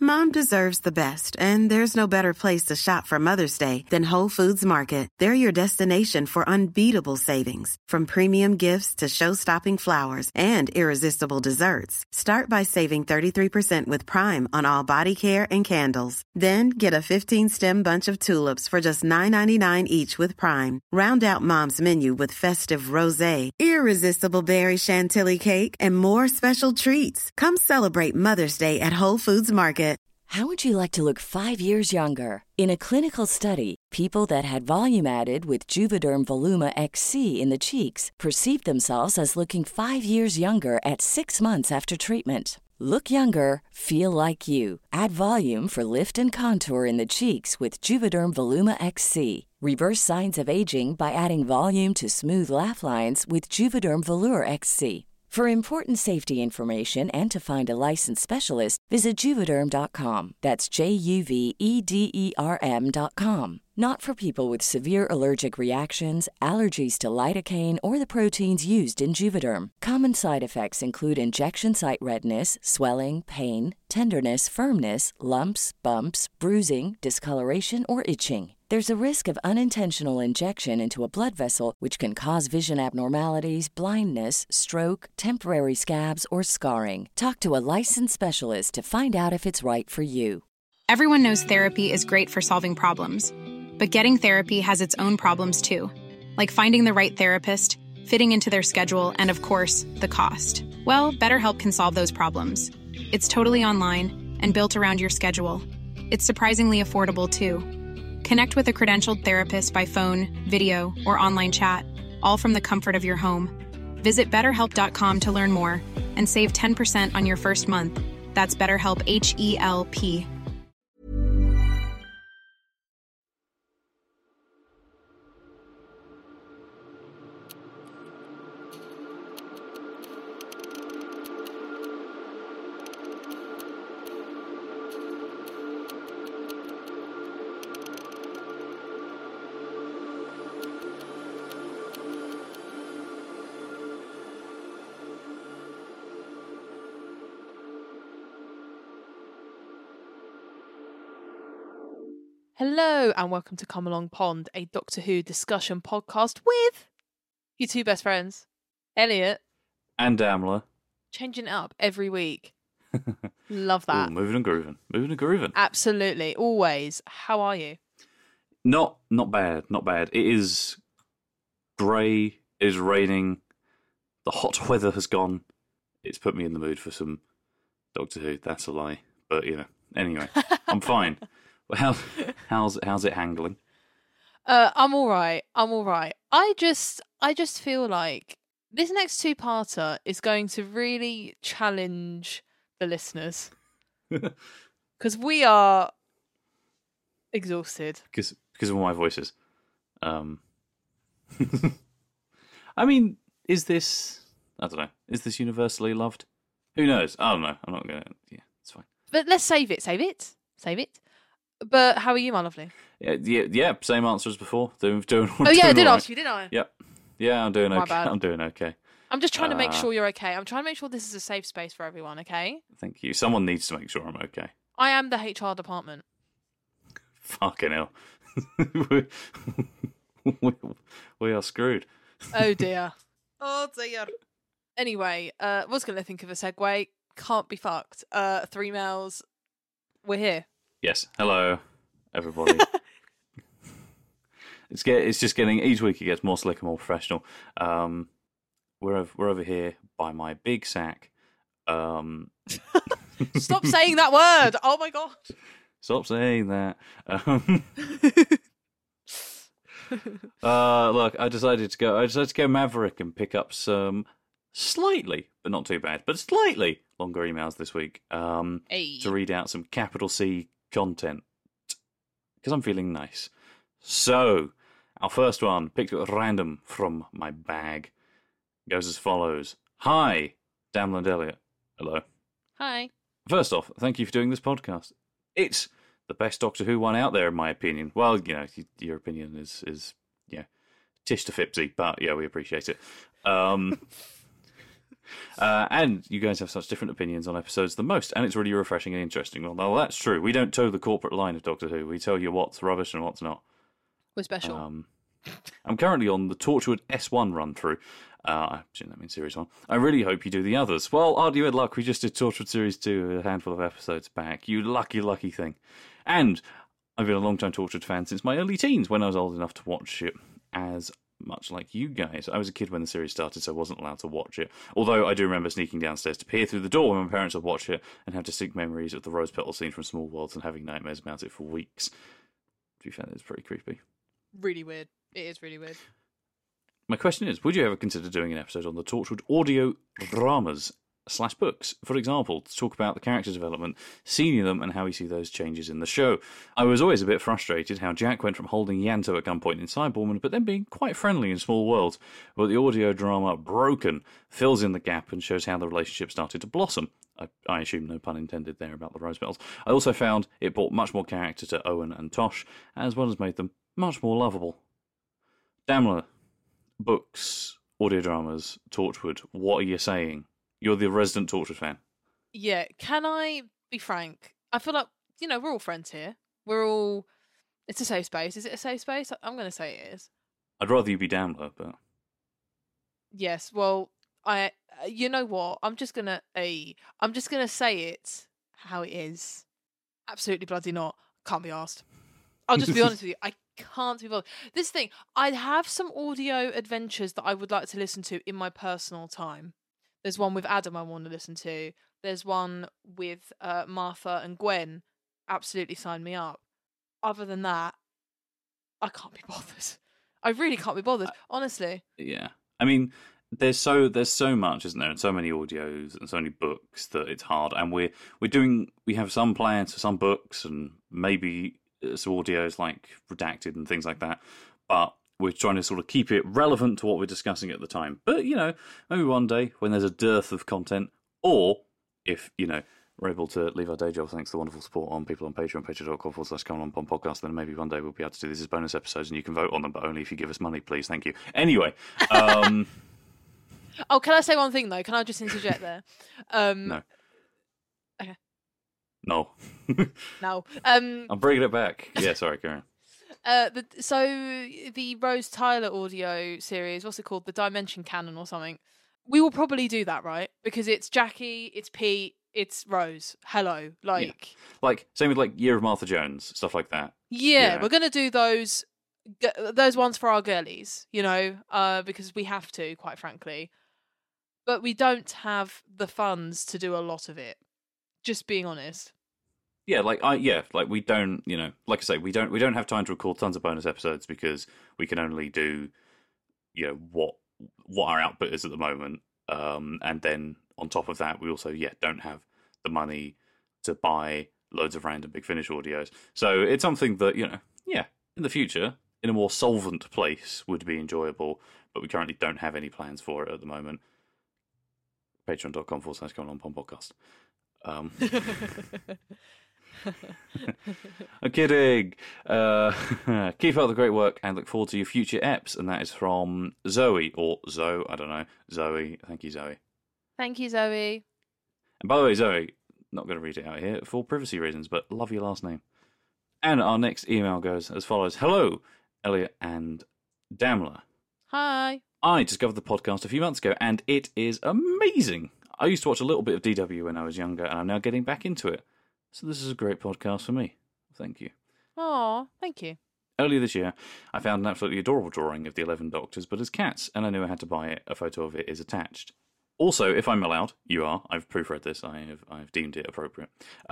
Mom deserves the best, and there's no better place to shop for Mother's Day than Whole Foods Market. They're your destination for unbeatable savings, from premium gifts to show-stopping flowers and irresistible desserts. Start by saving 33% with Prime on all body care and candles. Then get a 15-stem bunch of tulips for just $9.99 each with Prime. Round out Mom's menu with festive rosé, irresistible berry chantilly cake, and more special treats. Come celebrate Mother's Day at Whole Foods Market. How would you like to look 5 years younger? In a clinical study, people that had volume added with Juvederm Voluma XC in the cheeks perceived themselves as looking 5 years younger at 6 months after treatment. Look younger, feel like you. Add volume for lift and contour in the cheeks with Juvederm Voluma XC. Reverse signs of aging by adding volume to smooth laugh lines with Juvederm Volure XC. For important safety information and to find a licensed specialist, visit Juvederm.com. That's JUVEDERM.com. Not for people with severe allergic reactions, allergies to lidocaine, or the proteins used in Juvederm. Common side effects include injection site redness, swelling, pain, tenderness, firmness, lumps, bumps, bruising, discoloration, or itching. There's a risk of unintentional injection into a blood vessel, which can cause vision abnormalities, blindness, stroke, temporary scabs, or scarring. Talk to a licensed specialist to find out if it's right for you. Everyone knows therapy is great for solving problems, but getting therapy has its own problems too, like finding the right therapist, fitting into their schedule, and of course, the cost. Well, BetterHelp can solve those problems. It's totally online and built around your schedule. It's surprisingly affordable too. Connect with a credentialed therapist by phone, video, or online chat, all from the comfort of your home. Visit BetterHelp.com to learn more and save 10% on your first month. That's BetterHelp, H-E-L-P. Hello and welcome to Come Along Pond, a Doctor Who discussion podcast with your two best friends, Elliot and Damla. Changing it up every week. Love that. Ooh, moving and grooving. Absolutely, always. How are you? Not bad. It is grey, it is raining, the hot weather has gone. It's put me in the mood for some Doctor Who, that's a lie. But, anyway, I'm fine. Well, how's it handling? I'm all right. I just feel like this next two-parter is going to really challenge the listeners because we are exhausted because of my voices. I mean, is this? I don't know. Is this universally loved? Who knows? I don't know. I'm not gonna. Yeah, it's fine. But let's save it. But how are you, my lovely? Yeah. Same answer as before. Doing. Oh yeah, I did ask you, didn't I? Yep. Yeah, I'm doing okay. Bad. I'm doing okay. I'm just trying to make sure you're okay. I'm trying to make sure this is a safe space for everyone. Okay. Thank you. Someone needs to make sure I'm okay. I am the HR department. Fucking hell. we are screwed. Oh dear. Anyway, was going to think of a segue. Can't be fucked. 3 males. We're here. Yes. Hello, everybody. It's just getting, each week it gets more slick and more professional. We're over here by my big sack. Stop saying that word. Oh my god. Stop saying that. Look, I decided to go Maverick and pick up some slightly, but not too bad, but slightly longer emails this week. To read out some capital C content because I'm feeling nice. So, our first one, picked at random from my bag, goes as follows. Hi, Damla and Elliot. Hello. Hi. First off, thank you for doing this podcast. It's the best Doctor Who one out there, in my opinion. Well, your opinion is tish to fipsy, but yeah, we appreciate it. And you guys have such different opinions on episodes than most, and it's really refreshing and interesting. Well, that's true. We don't toe the corporate line of Doctor Who. We tell you what's rubbish and what's not. We're special. I'm currently on the Torchwood S1 run-through. I assume that means Series 1. I really hope you do the others. Well, aren't you in luck? We just did Torchwood Series 2 a handful of episodes back. You lucky, lucky thing. And I've been a long-time Torchwood fan since my early teens, when I was old enough to watch it, as much like you guys. I was a kid when the series started, so I wasn't allowed to watch it. Although I do remember sneaking downstairs to peer through the door when my parents would watch it, and have distinct memories of the rose petal scene from Small Worlds and having nightmares about it for weeks. To be fair, it's pretty creepy. Really weird. It is really weird. My question is, would you ever consider doing an episode on the Torchwood audio dramas / books, for example, to talk about the character development, seeing them, and how we see those changes in the show? I was always a bit frustrated how Jack went from holding Yanto at gunpoint in Cyborgman, but then being quite friendly in Small Worlds. But the audio drama Broken fills in the gap and shows how the relationship started to blossom. I assume no pun intended there about the rose petals. I also found it brought much more character to Owen and Tosh, as well as made them much more lovable. Damler, books, audio dramas, Torchwood, what are you saying? You're the resident Torchwood fan. Yeah, can I be frank? I feel like, we're all friends here. It's a safe space. Is it a safe space? I'm going to say it is. I'd rather you be Damler, but... Yes, well, you know what? I'm just going to say it how it is. Absolutely bloody not. Can't be asked. I'll just be honest with you. I can't be bothered. This thing, I'd have some audio adventures that I would like to listen to in my personal time. There's one with Adam I want to listen to. There's one with Martha and Gwen. Absolutely sign me up. Other than that, I can't be bothered. I really can't be bothered, honestly. Yeah. I mean, there's so much, isn't there? And so many audios and so many books that it's hard. And we have some plans for some books and maybe some audios like Redacted and things like that. But we're trying to sort of keep it relevant to what we're discussing at the time. But, maybe one day when there's a dearth of content, or if, we're able to leave our day job thanks to the wonderful support on people on Patreon, patreon.com/ComeOnPod, then maybe one day we'll be able to do this as bonus episodes and you can vote on them, but only if you give us money, please. Thank you. Anyway. Oh, can I say one thing, though? Can I just interject there? No. Okay. No. No. I'm bringing it back. Yeah, sorry, Karen. So the Rose Tyler audio series, what's it called? The Dimension Canon or something. We will probably do that, right? Because it's Jackie, it's Pete, it's Rose. Hello, same with Year of Martha Jones, stuff like that. Yeah, we're gonna do those ones for our girlies, because we have to, quite frankly. But we don't have the funds to do a lot of it. Just being honest. Yeah, we don't, like I say, we don't have time to record tons of bonus episodes because we can only do, what our output is at the moment, and then on top of that, we also don't have the money to buy loads of random Big Finish audios. So it's something that in the future, in a more solvent place, would be enjoyable, but we currently don't have any plans for it at the moment. Patreon.com/ComeOnPod. I'm kidding. Keep up the great work and look forward to your future eps. And that is from Zoe, or Zoe, I don't know. Zoe, thank you, Zoe. Thank you, Zoe. And by the way, Zoe, not going to read it out here for privacy reasons, but love your last name. And our next email goes as follows. Hello, Elliot and Damler. Hi. I discovered the podcast a few months ago, and it is amazing. I used to watch a little bit of DW when I was younger, and I'm now getting back into it. So this is a great podcast for me. Thank you. Aw, thank you. Earlier this year, I found an absolutely adorable drawing of the 11 Doctors, but as cats, and I knew I had to buy it. A photo of it is attached. Also, if I'm allowed, you are. I've proofread this. I've deemed it appropriate.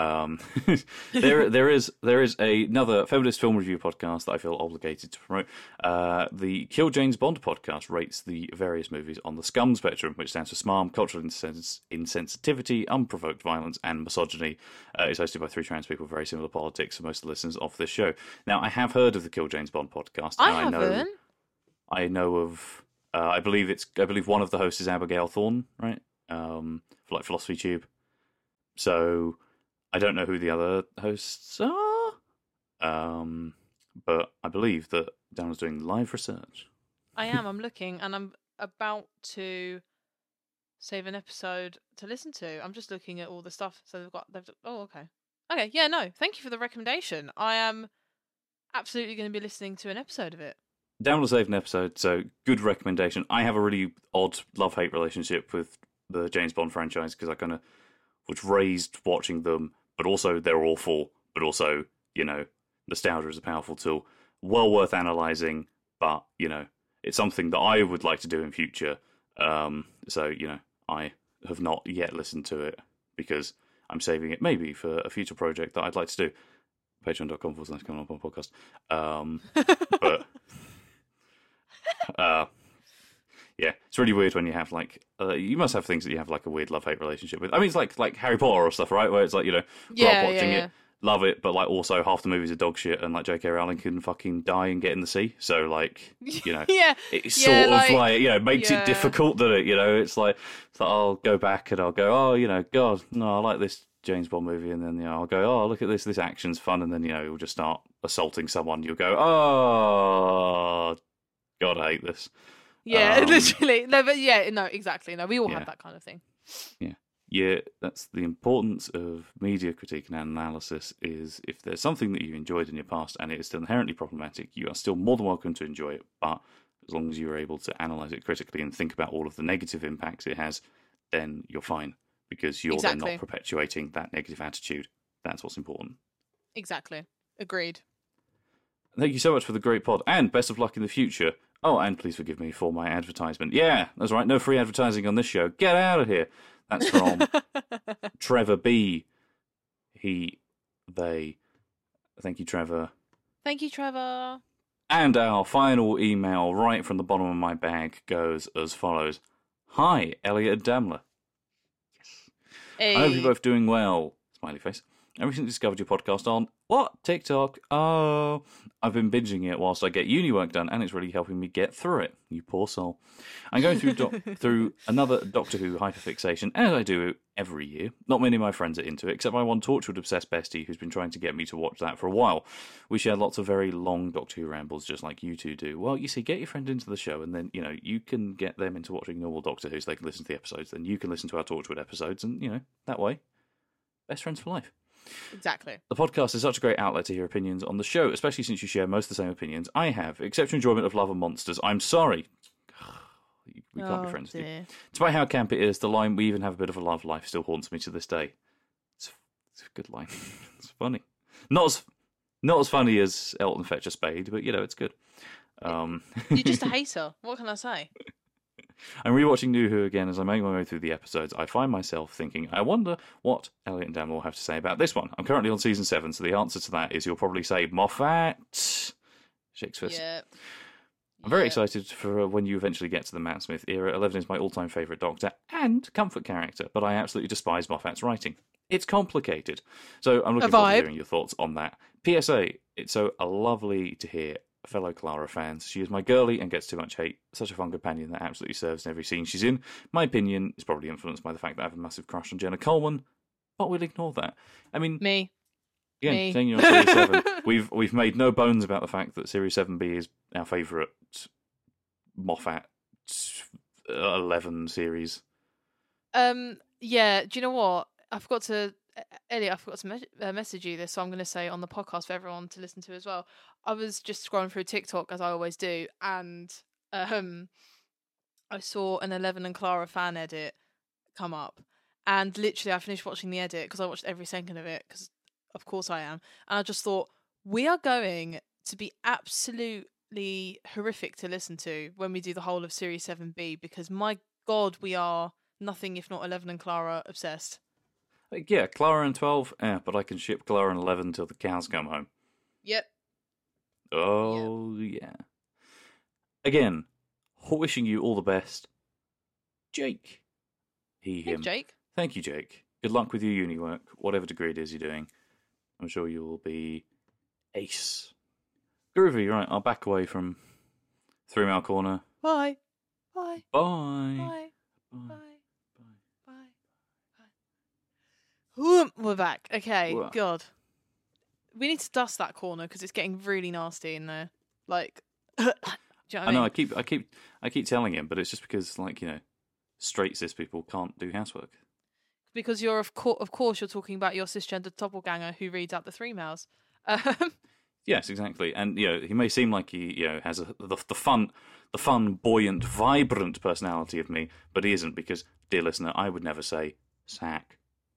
There is another feminist film review podcast that I feel obligated to promote. The Kill James Bond podcast rates the various movies on the SCUM spectrum, which stands for SMARM, cultural insensitivity, unprovoked violence, and misogyny. It's hosted by three trans people with very similar politics for most of the listeners of this show. Now, I have heard of the Kill James Bond podcast. I haven't. I know of. I believe one of the hosts is Abigail Thorne, right? For Philosophy Tube. So I don't know who the other hosts are. But I believe that Dan was doing live research. I am. I'm looking, and I'm about to Save an episode to listen to. I'm just looking at all the stuff. So oh, okay. Okay, yeah, no. Thank you for the recommendation. I am absolutely going to be listening to an episode of it. Down to save an episode, so good recommendation. I have a really odd love-hate relationship with the James Bond franchise because I kind of was raised watching them, but also they're awful, but also, nostalgia is a powerful tool. Well worth analysing, but, it's something that I would like to do in future. So, I have not yet listened to it because I'm saving it maybe for a future project that I'd like to do. Patreon.com/ComeOnPodcast. But yeah, it's really weird when you have you must have things that you have like a weird love-hate relationship with. I mean, it's like Harry Potter or stuff, right? Where it's like, grew up watching it, love it, but like also half the movies are dog shit, and like J.K. Rowling can fucking die and get in the sea. So like, it's sort of makes it difficult that it's like I'll go back and I'll go, oh, God, no, I like this James Bond movie, and then I'll go, oh, look at this action's fun, and then you'll just start assaulting someone. You'll go, oh, God, I hate this. Yeah, literally. No, but no, exactly. No, we all have that kind of thing. Yeah, that's the importance of media critique and analysis. Is if there's something that you enjoyed in your past and it is still inherently problematic, you are still more than welcome to enjoy it. But as long as you're able to analyse it critically and think about all of the negative impacts it has, then you're fine. Because you're then not perpetuating that negative attitude. That's what's important. Exactly. Agreed. Thank you so much for the great pod, and best of luck in the future. Oh, and please forgive me for my advertisement. Yeah, that's right, no free advertising on this show. Get out of here. That's from Trevor B. They. Thank you, Trevor. Thank you, Trevor. And our final email right from the bottom of my bag goes as follows. Hi, Elliot and Daimler. Hey. I hope you're both doing well. Smiley face. I recently discovered your podcast on TikTok. Oh, I've been binging it whilst I get uni work done, and it's really helping me get through it. You poor soul. I'm going through another Doctor Who hyperfixation, as I do every year. Not many of my friends are into it, except my one Torchwood obsessed bestie who's been trying to get me to watch that for a while. We share lots of very long Doctor Who rambles, just like you two do. Well, you see, get your friend into the show, and then you can get them into watching normal Doctor Who, so they can listen to the episodes. Then you can listen to our Torchwood episodes, and that way, best friends for life. Exactly. The podcast is such a great outlet to hear opinions on the show, especially since you share most of the same opinions I have. Except your enjoyment of Love and Monsters. I'm sorry. We can't be friends with you. Despite how camp it is, the line, we even have a bit of a love life, still haunts me to this day. It's a good line. It's funny. Not as funny as Elton Fetcher Spade, but, it's good. You're just a hater. What can I say? I'm rewatching New Who again as I make my way through the episodes. I find myself thinking, I wonder what Elliot and Dan will have to say about this one. I'm currently on season 7, so the answer to that is you'll probably say Moffat. Shakespeare. Yeah. I'm very excited for when you eventually get to the Matt Smith era. 11 is my all-time favourite Doctor and comfort character, but I absolutely despise Moffat's writing. It's complicated. So I'm looking forward to hearing your thoughts on that. PSA, it's so lovely to hear fellow Clara fans. She is my girlie and gets too much hate. Such a fun companion that absolutely serves in every scene she's in. My opinion is probably influenced by the fact that I have a massive crush on Jenna Coleman, but we'll ignore that. I mean, again, saying you're on Series 7, we've made no bones about the fact that Series 7B is our favourite Moffat 11 series. Yeah, do you know what? Elliot, I forgot to message you this, so I'm going to say on the podcast for everyone to listen to as well. I was just scrolling through TikTok, as I always do, and I saw an 11 and Clara fan edit come up. And literally, I finished watching the edit, because I watched every second of it, because of course I am. And I just thought, we are going to be absolutely horrific to listen to when we do the whole of Series 7B, because my God, we are nothing if not 11 and Clara obsessed. Yeah, Clara and 12, but I can ship Clara and 11 till the cows come home. Yep. Oh, yeah. Again, wishing you all the best. Jake. Him. Jake. Thank you, Jake. Good luck with your uni work, whatever degree it is you're doing. I'm sure you will be ace. Groovy, right, I'll back away from 3 Mile Corner. Bye. Bye. Bye. Bye. Bye. We're back. Okay, Whoa. God. We need to dust that corner because it's getting really nasty in there. Like, do you know what I mean? I know. I keep telling him, but it's just because, straight cis people can't do housework. Because you're of course you're talking about your cisgender doppelganger who reads out the 3 mails. Yes, exactly. And he may seem like he has the fun, buoyant, vibrant personality of me, but he isn't, because, dear listener, I would never say sack.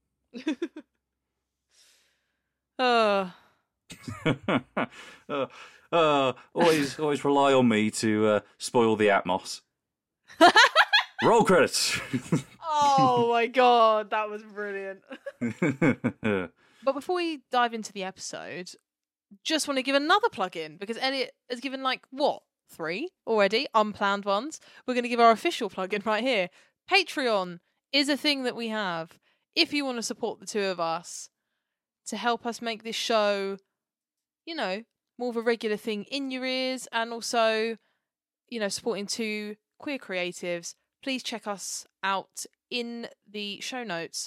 Always rely on me to spoil the atmos. Roll credits. Oh my god, that was brilliant. But before we dive into the episode, just want to give another plug-in, because Elliot has given 3 already, unplanned ones. We're going to give our official plug-in right here. Patreon is a thing that we have. If you want to support the two of us to help us make this show, more of a regular thing in your ears, and also, supporting two queer creatives, please check us out in the show notes,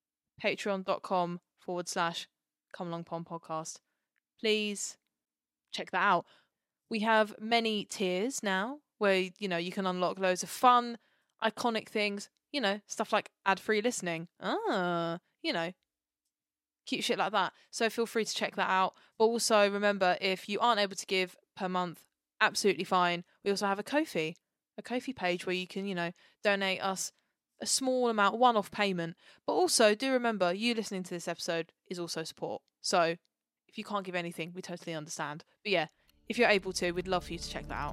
patreon.com/Come Along Pond Podcast. Please check that out. We have many tiers now where, you can unlock loads of fun, iconic things, stuff like ad-free listening. Cute shit like that. So feel free to check that out. But also remember, if you aren't able to give per month, absolutely fine. We also have a Ko-fi page where you can, donate us a small amount, one-off payment. But also do remember, you listening to this episode is also support. So if you can't give anything, we totally understand. But yeah, if you're able to, we'd love for you to check that out.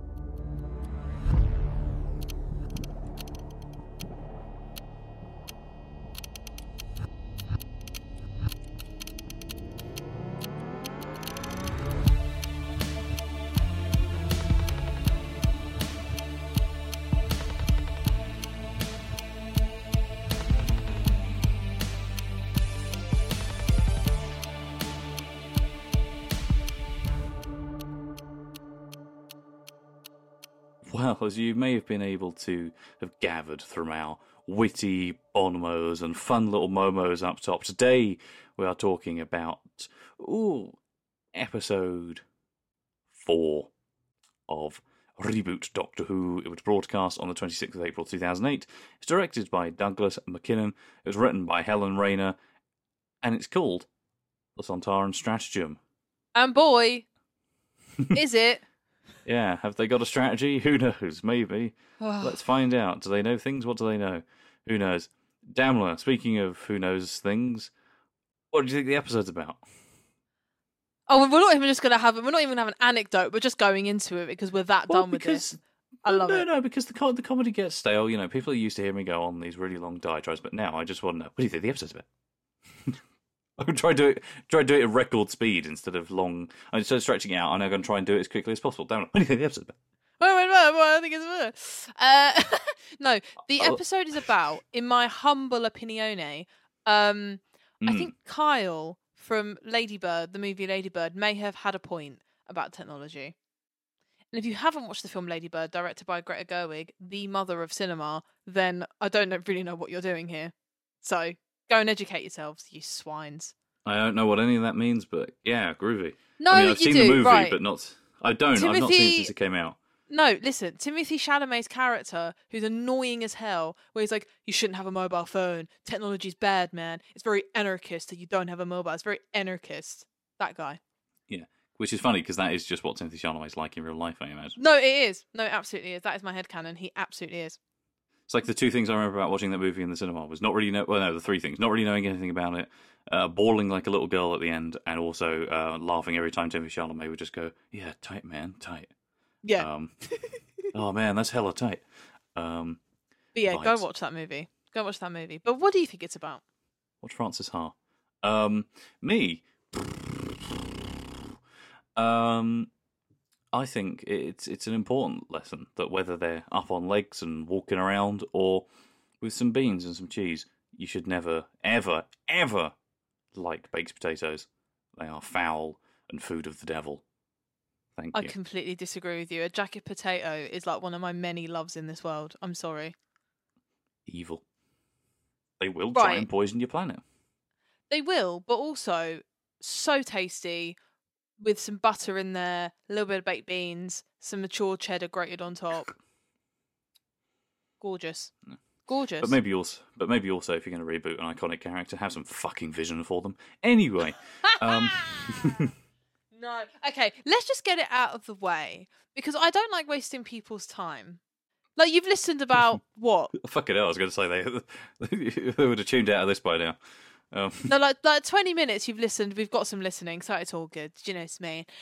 Well, as you may have been able to have gathered from our witty bonmos and fun little momos up top, today we are talking about, episode 4 of Reboot Doctor Who. It was broadcast on the 26th of April 2008. It's directed by Douglas McKinnon. It was written by Helen Rayner. And it's called The Sontaran Stratagem. And boy, is it... Yeah, have they got a strategy? Who knows? Maybe. Let's find out. Do they know things? What do they know? Who knows? Damla, speaking of who knows things, what do you think the episode's about? Oh, we're not even just going to have... We're not even going to have an anecdote. We're just going into it because we're that done with this. I love it. No, because the comedy gets stale. People are used to hearing me go on these really long diatribes, but now I just want to know, what do you think the episode's about? I'm going to try to do it at record speed instead of long. Instead of stretching it out, I'm now going to try and do it as quickly as possible. Damn it. What do you think the episode's about? I think it's no, the episode is about, in my humble opinione, I think Kyle from Ladybird, the movie Ladybird, may have had a point about technology. And if you haven't watched the film Ladybird, directed by Greta Gerwig, the mother of cinema, then I don't really know what you're doing here. So go and educate yourselves, you swines. I don't know what any of that means, but yeah, groovy. No, I've seen the movie, right. but not. I've not seen it since it came out. No, listen, Timothée Chalamet's character, who's annoying as hell, where he's like, you shouldn't have a mobile phone. Technology's bad, man. It's very anarchist that you don't have a mobile. It's very anarchist. That guy. Yeah, which is funny because that is just what Timothée Chalamet's like in real life, I imagine. No, it is. No, it absolutely is. That is my headcanon. He absolutely is. It's like the two things I remember about watching that movie in the cinema was the 3 things. Not really knowing anything about it, bawling like a little girl at the end, and also laughing every time Timothée Chalamet would just go, yeah, tight, man, tight. Yeah. Oh, man, that's hella tight. But yeah, go watch that movie. Go watch that movie. But what do you think it's about? Watch Francis Ha. Me? I think it's an important lesson that whether they're up on legs and walking around or with some beans and some cheese, you should never, ever, ever like baked potatoes. They are foul and food of the devil. Thank you. I completely disagree with you. A jacket potato is like one of my many loves in this world. I'm sorry. Evil. They will try and poison your planet. They will, but also so tasty. With some butter in there, a little bit of baked beans, some mature cheddar grated on top. Gorgeous. Gorgeous. But maybe also, if you're going to reboot an iconic character, have some fucking vision for them. Anyway, no. Okay, let's just get it out of the way because I don't like wasting people's time. Like, you've listened about what? Fucking hell! I was going to say they would have tuned out of this by now. No, like 20 minutes you've listened. We've got some listening, so it's all good. Do you know what I mean?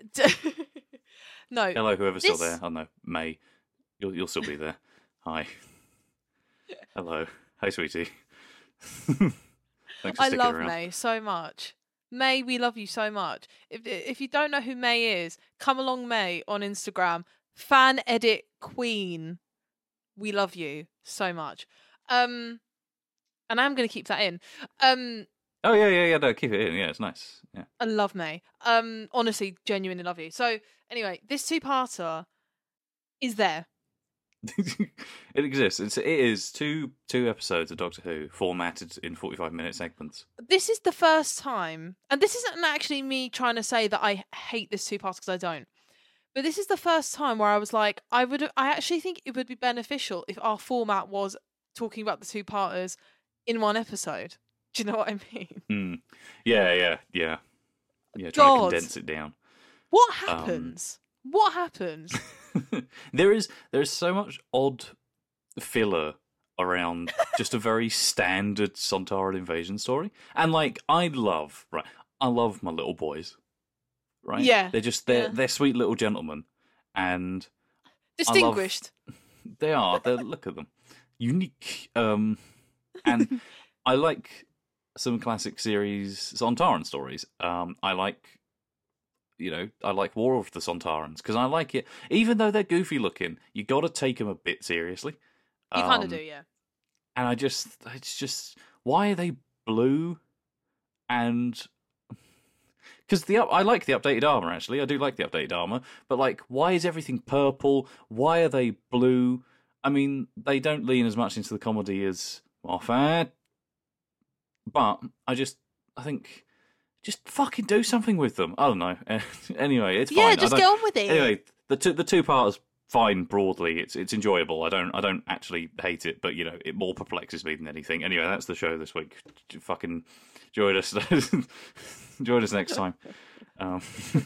No. Hello, whoever's still there. Oh no, May. You'll still be there. Hi. Hello. Hey, sweetie. Thanks for I sticking love around. May so much. May, we love you so much. If you don't know who May is, come along May on Instagram. Fan edit queen. We love you so much. And I'm going to keep that in. Oh yeah. No, keep it in. Yeah, it's nice. Yeah. I love May. Honestly, genuinely love you. So anyway, this two-parter is there. It exists. It is two episodes of Doctor Who formatted in 45-minute segments. This is the first time, and this isn't actually me trying to say that I hate this two-parter because I don't. But this is the first time where I was like, I actually think it would be beneficial if our format was talking about the two-parters in one episode. Do you know what I mean? Yeah. Trying to condense it down. What happens? What happens? There is so much odd filler around just a very standard Sontaran invasion story, and like I love my little boys, right? Yeah, they're sweet little gentlemen, and distinguished. They are. Look at them, unique. And I like some classic series Sontaran stories. I like War of the Sontarans because I like it, even though they're goofy looking. You got to take them a bit seriously. You kind of do, yeah. And it's just why are they blue? And because I like the updated armor. Actually, I do like the updated armor, but like, why is everything purple? Why are they blue? I mean, they don't lean as much into the comedy as Moffat, but I think. Just fucking do something with them. I don't know. Anyway, it's fine. Yeah, just get on with it. Anyway, the two parts fine broadly. It's enjoyable. I don't actually hate it, but it more perplexes me than anything. Anyway, that's the show this week. Fucking join us. Join us next time. Well,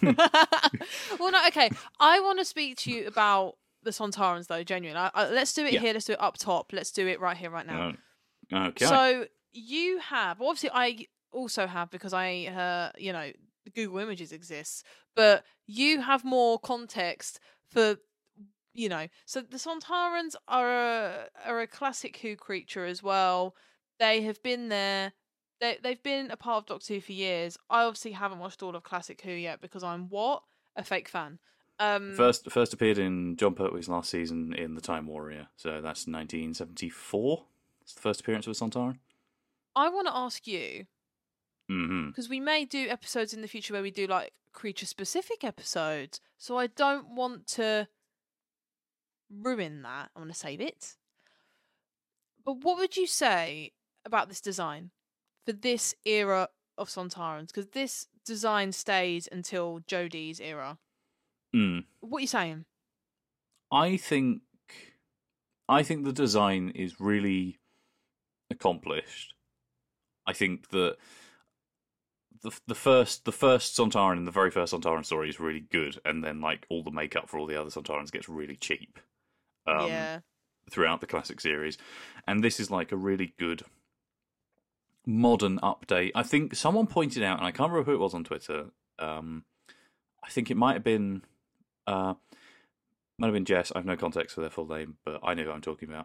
no, okay. I want to speak to you about the Sontarans, though. Genuinely, let's do it here. Let's do it up top. Let's do it right here, right now. Okay. So you have obviously I also have because I Google Images exists, but you have more context for so the Sontarans are a classic Who creature as well. They have been there. They've been a part of Doctor Who for years. I obviously haven't watched all of classic Who yet because I'm a fake fan. First appeared in John Pertwee's last season in The Time Warrior, so that's 1974. It's the first appearance of a Sontaran. I want to ask you, Mm-hmm. because we may do episodes in the future where we do like creature-specific episodes, so I don't want to ruin that. I want to save it. But what would you say about this design for this era of Sontarans? Because this design stays until Jodie's era. What are you saying? I think the design is really accomplished. I think that the first Sontaran in the very first Sontaran story is really good, and then like all the makeup for all the other Sontarans gets really cheap. Throughout the classic series, and this is like a really good modern update. I think someone pointed out, and I can't remember who it was on Twitter. I think it might have been Jess. I have no context for their full name, but I know who I'm talking about.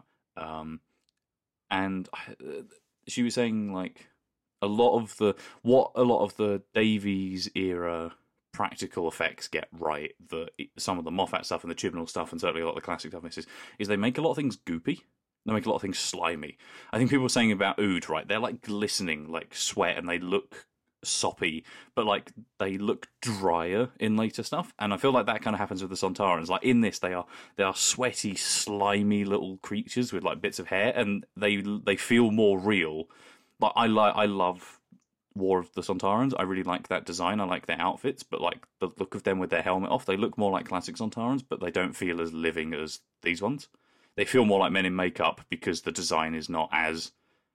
And she was saying like a lot of the Davies era practical effects get right, that some of the Moffat stuff and the Chibnall stuff, and certainly a lot of the classic stuff is they make a lot of things goopy. They make a lot of things slimy. I think people were saying about Ood, right? They're like glistening, like sweat, and they look soppy, but like they look drier in later stuff. And I feel like that kind of happens with the Sontarans. Like in this, they are sweaty, slimy little creatures with like bits of hair, and they feel more real. Like I love War of the Sontarans. I really like that design. I like their outfits, but like the look of them with their helmet off, they look more like classic Sontarans, but they don't feel as living as these ones. They feel more like men in makeup because the design is not as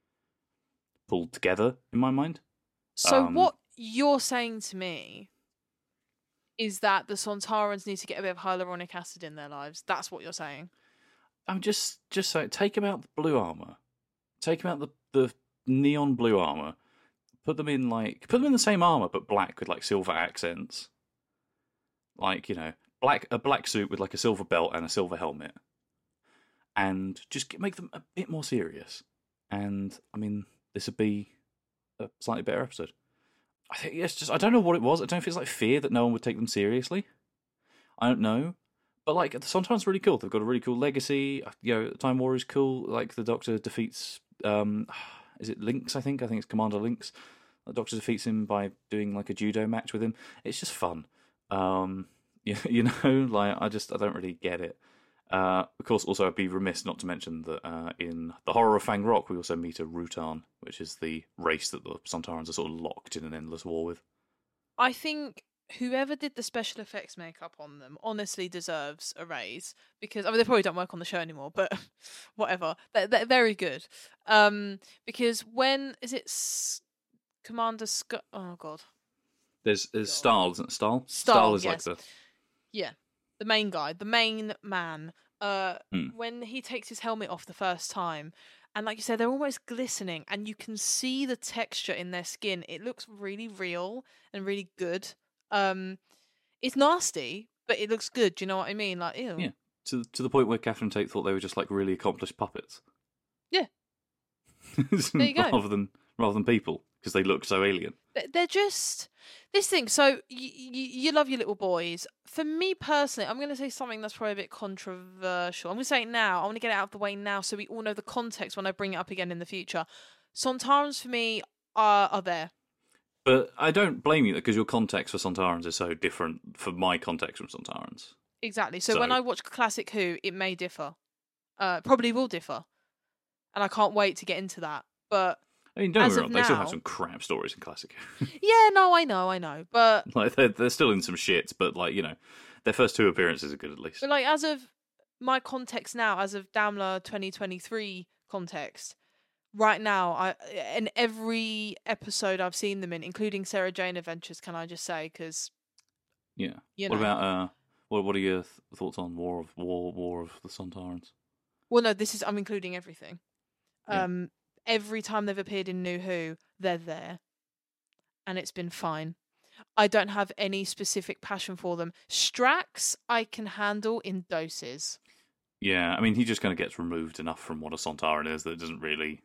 pulled together in my mind. So what you're saying to me is that the Sontarans need to get a bit of hyaluronic acid in their lives. That's what you're saying. I'm just saying, take them out the blue armor, take them out the neon blue armor, put them in the same armor but black with like silver accents, like, you know, a black suit with like a silver belt and a silver helmet, and just make them a bit more serious. And I mean, this would be a slightly better episode. I think it's just, I don't know what it was. I don't know if it's like fear that no one would take them seriously. I don't know. But like, sometimes really cool. They've got a really cool legacy. You know, Time War is cool. Like, the Doctor defeats, is it Lynx? I think it's Commander Lynx. The Doctor defeats him by doing like a judo match with him. It's just fun. You know, like, I don't really get it. Of course, also I'd be remiss not to mention that in The Horror of Fang Rock, we also meet a Rutan, which is the race that the Sontarans are sort of locked in an endless war with. I think whoever did the special effects makeup on them honestly deserves a raise, because, I mean, they probably don't work on the show anymore, but whatever. They're very good. Because when, is it Commander Scott? Oh, God. There's Stahl, isn't it? Stahl? Stahl is yes. like the... Yeah. The main guy, the main man, when he takes his helmet off the first time, and like you said, they're almost glistening, and you can see the texture in their skin. It looks really real and really good. It's nasty, but it looks good. Do you know what I mean? Like, ew. Yeah, to the point where Catherine Tate thought they were just like really accomplished puppets. Yeah. There you go. rather than people, because they look so alien. They're just this thing. So you love your little boys. For me personally, I'm going to say something that's probably a bit controversial. I'm going to say it now. I want to get it out of the way now so we all know the context when I bring it up again in the future. Sontarans for me are there. But I don't blame you, because your context for Sontarans is so different from my context from Sontarans. Exactly. So when I watch Classic Who, it may differ. Probably will differ. And I can't wait to get into that. But I mean, don't get me wrong, they still have some crap stories in Classic Who. Yeah, no, I know. But like, they're still in some shit, but like, you know, their first two appearances are good at least. But like, as of my context now, as of Damler 2023 context, right now, in every episode I've seen them in, including Sarah Jane Adventures, can I just say, because yeah. You what know. about what are your thoughts on War of the Sontarans? Well, no, I'm including everything. Yeah. Every time they've appeared in New Who, they're there, and it's been fine. I don't have any specific passion for them. Strax, I can handle in doses. Yeah, I mean, he just kind of gets removed enough from what a Sontaran is that it doesn't really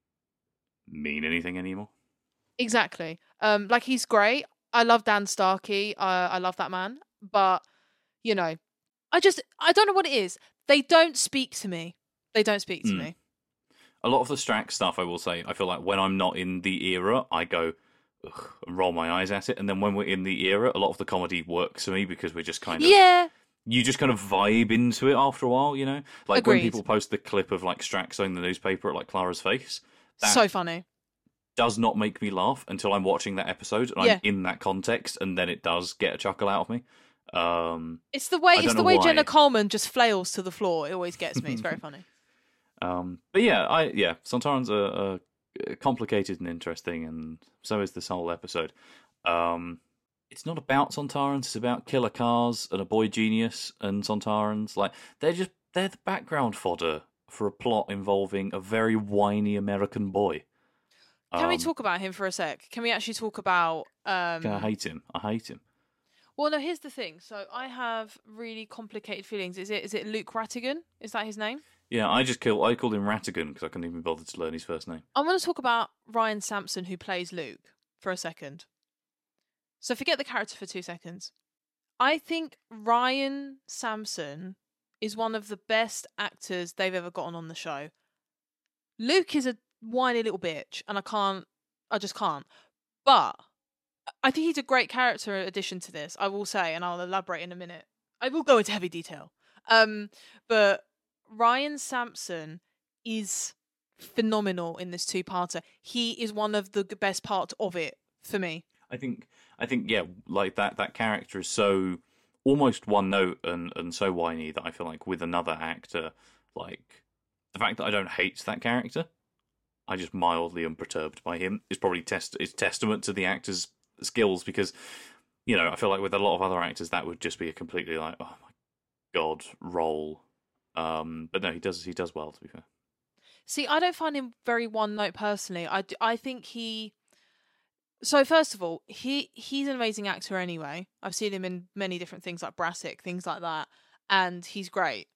mean anything anymore. Exactly. Like, he's great. I love Dan Starkey. I love that man. But, you know, I don't know what it is. They don't speak to me. Me. A lot of the Strax stuff, I will say, I feel like when I'm not in the era, I go ugh, and roll my eyes at it. And then when we're in the era, a lot of the comedy works for me because we're just kind of... Yeah. You just kind of vibe into it after a while, you know? Like, Agreed. When people post the clip of, like, Strax owning the newspaper at, like, Clara's face. So funny. Does not make me laugh until I'm watching that episode and I'm in that context, and then it does get a chuckle out of me. It's the way why. Jenna Coleman just flails to the floor. It always gets me. It's very funny. But yeah, Sontarans are complicated and interesting, and so is this whole episode. It's not about Sontarans; it's about killer cars and a boy genius and Sontarans. Like, they're the background fodder for a plot involving a very whiny American boy. Can we talk about him for a sec? Can we actually talk about? I hate him. Well, no. Here's the thing. So I have really complicated feelings. Is it Luke Rattigan? Is that his name? Yeah, I called him Rattigan because I couldn't even bother to learn his first name. I want to talk about Ryan Sampson, who plays Luke, for a second. So forget the character for 2 seconds. I think Ryan Sampson is one of the best actors they've ever gotten on the show. Luke is a whiny little bitch, and I just can't. But I think he's a great character addition to this, I will say, and I'll elaborate in a minute. I will go into heavy detail. But Ryan Sampson is phenomenal in this two-parter. He is one of the best parts of it for me. I think yeah, like that character is so almost one note and so whiny that I feel like with another actor, like the fact that I don't hate that character, I just mildly unperturbed by him, is probably is testament to the actor's skills, because, you know, I feel like with a lot of other actors that would just be a completely like, oh my god, role. But no, he does well, to be fair. See, I don't find him very one note personally. I think he. So first of all, he's an amazing actor anyway. I've seen him in many different things like Brassic, things like that, and he's great.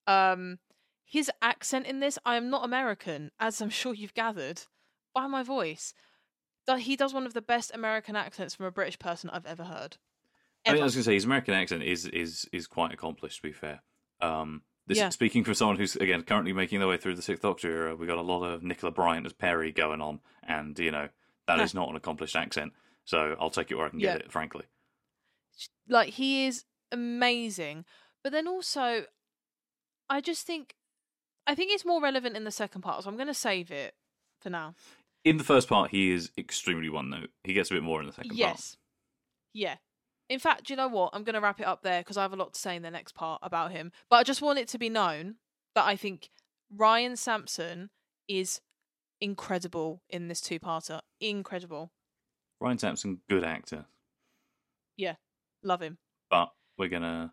His accent in this, I am not American, as I'm sure you've gathered by my voice. He does one of the best American accents from a British person I've ever heard. I mean, I was going to say, his American accent is quite accomplished, to be fair. Speaking from someone who's, again, currently making their way through the Sixth Doctor era, we got a lot of Nicola Bryant as Perry going on, and, you know, that is not an accomplished accent, so I'll take it where I can get it, frankly. Like, he is amazing. But then also, I think it's more relevant in the second part, so I'm going to save it for now. In the first part, he is extremely one note. He gets a bit more in the second part. Yes. Yeah. In fact, do you know what? I'm going to wrap it up there because I have a lot to say in the next part about him. But I just want it to be known that I think Ryan Sampson is incredible in this two-parter. Incredible. Ryan Sampson, good actor. Yeah. Love him. But we're going to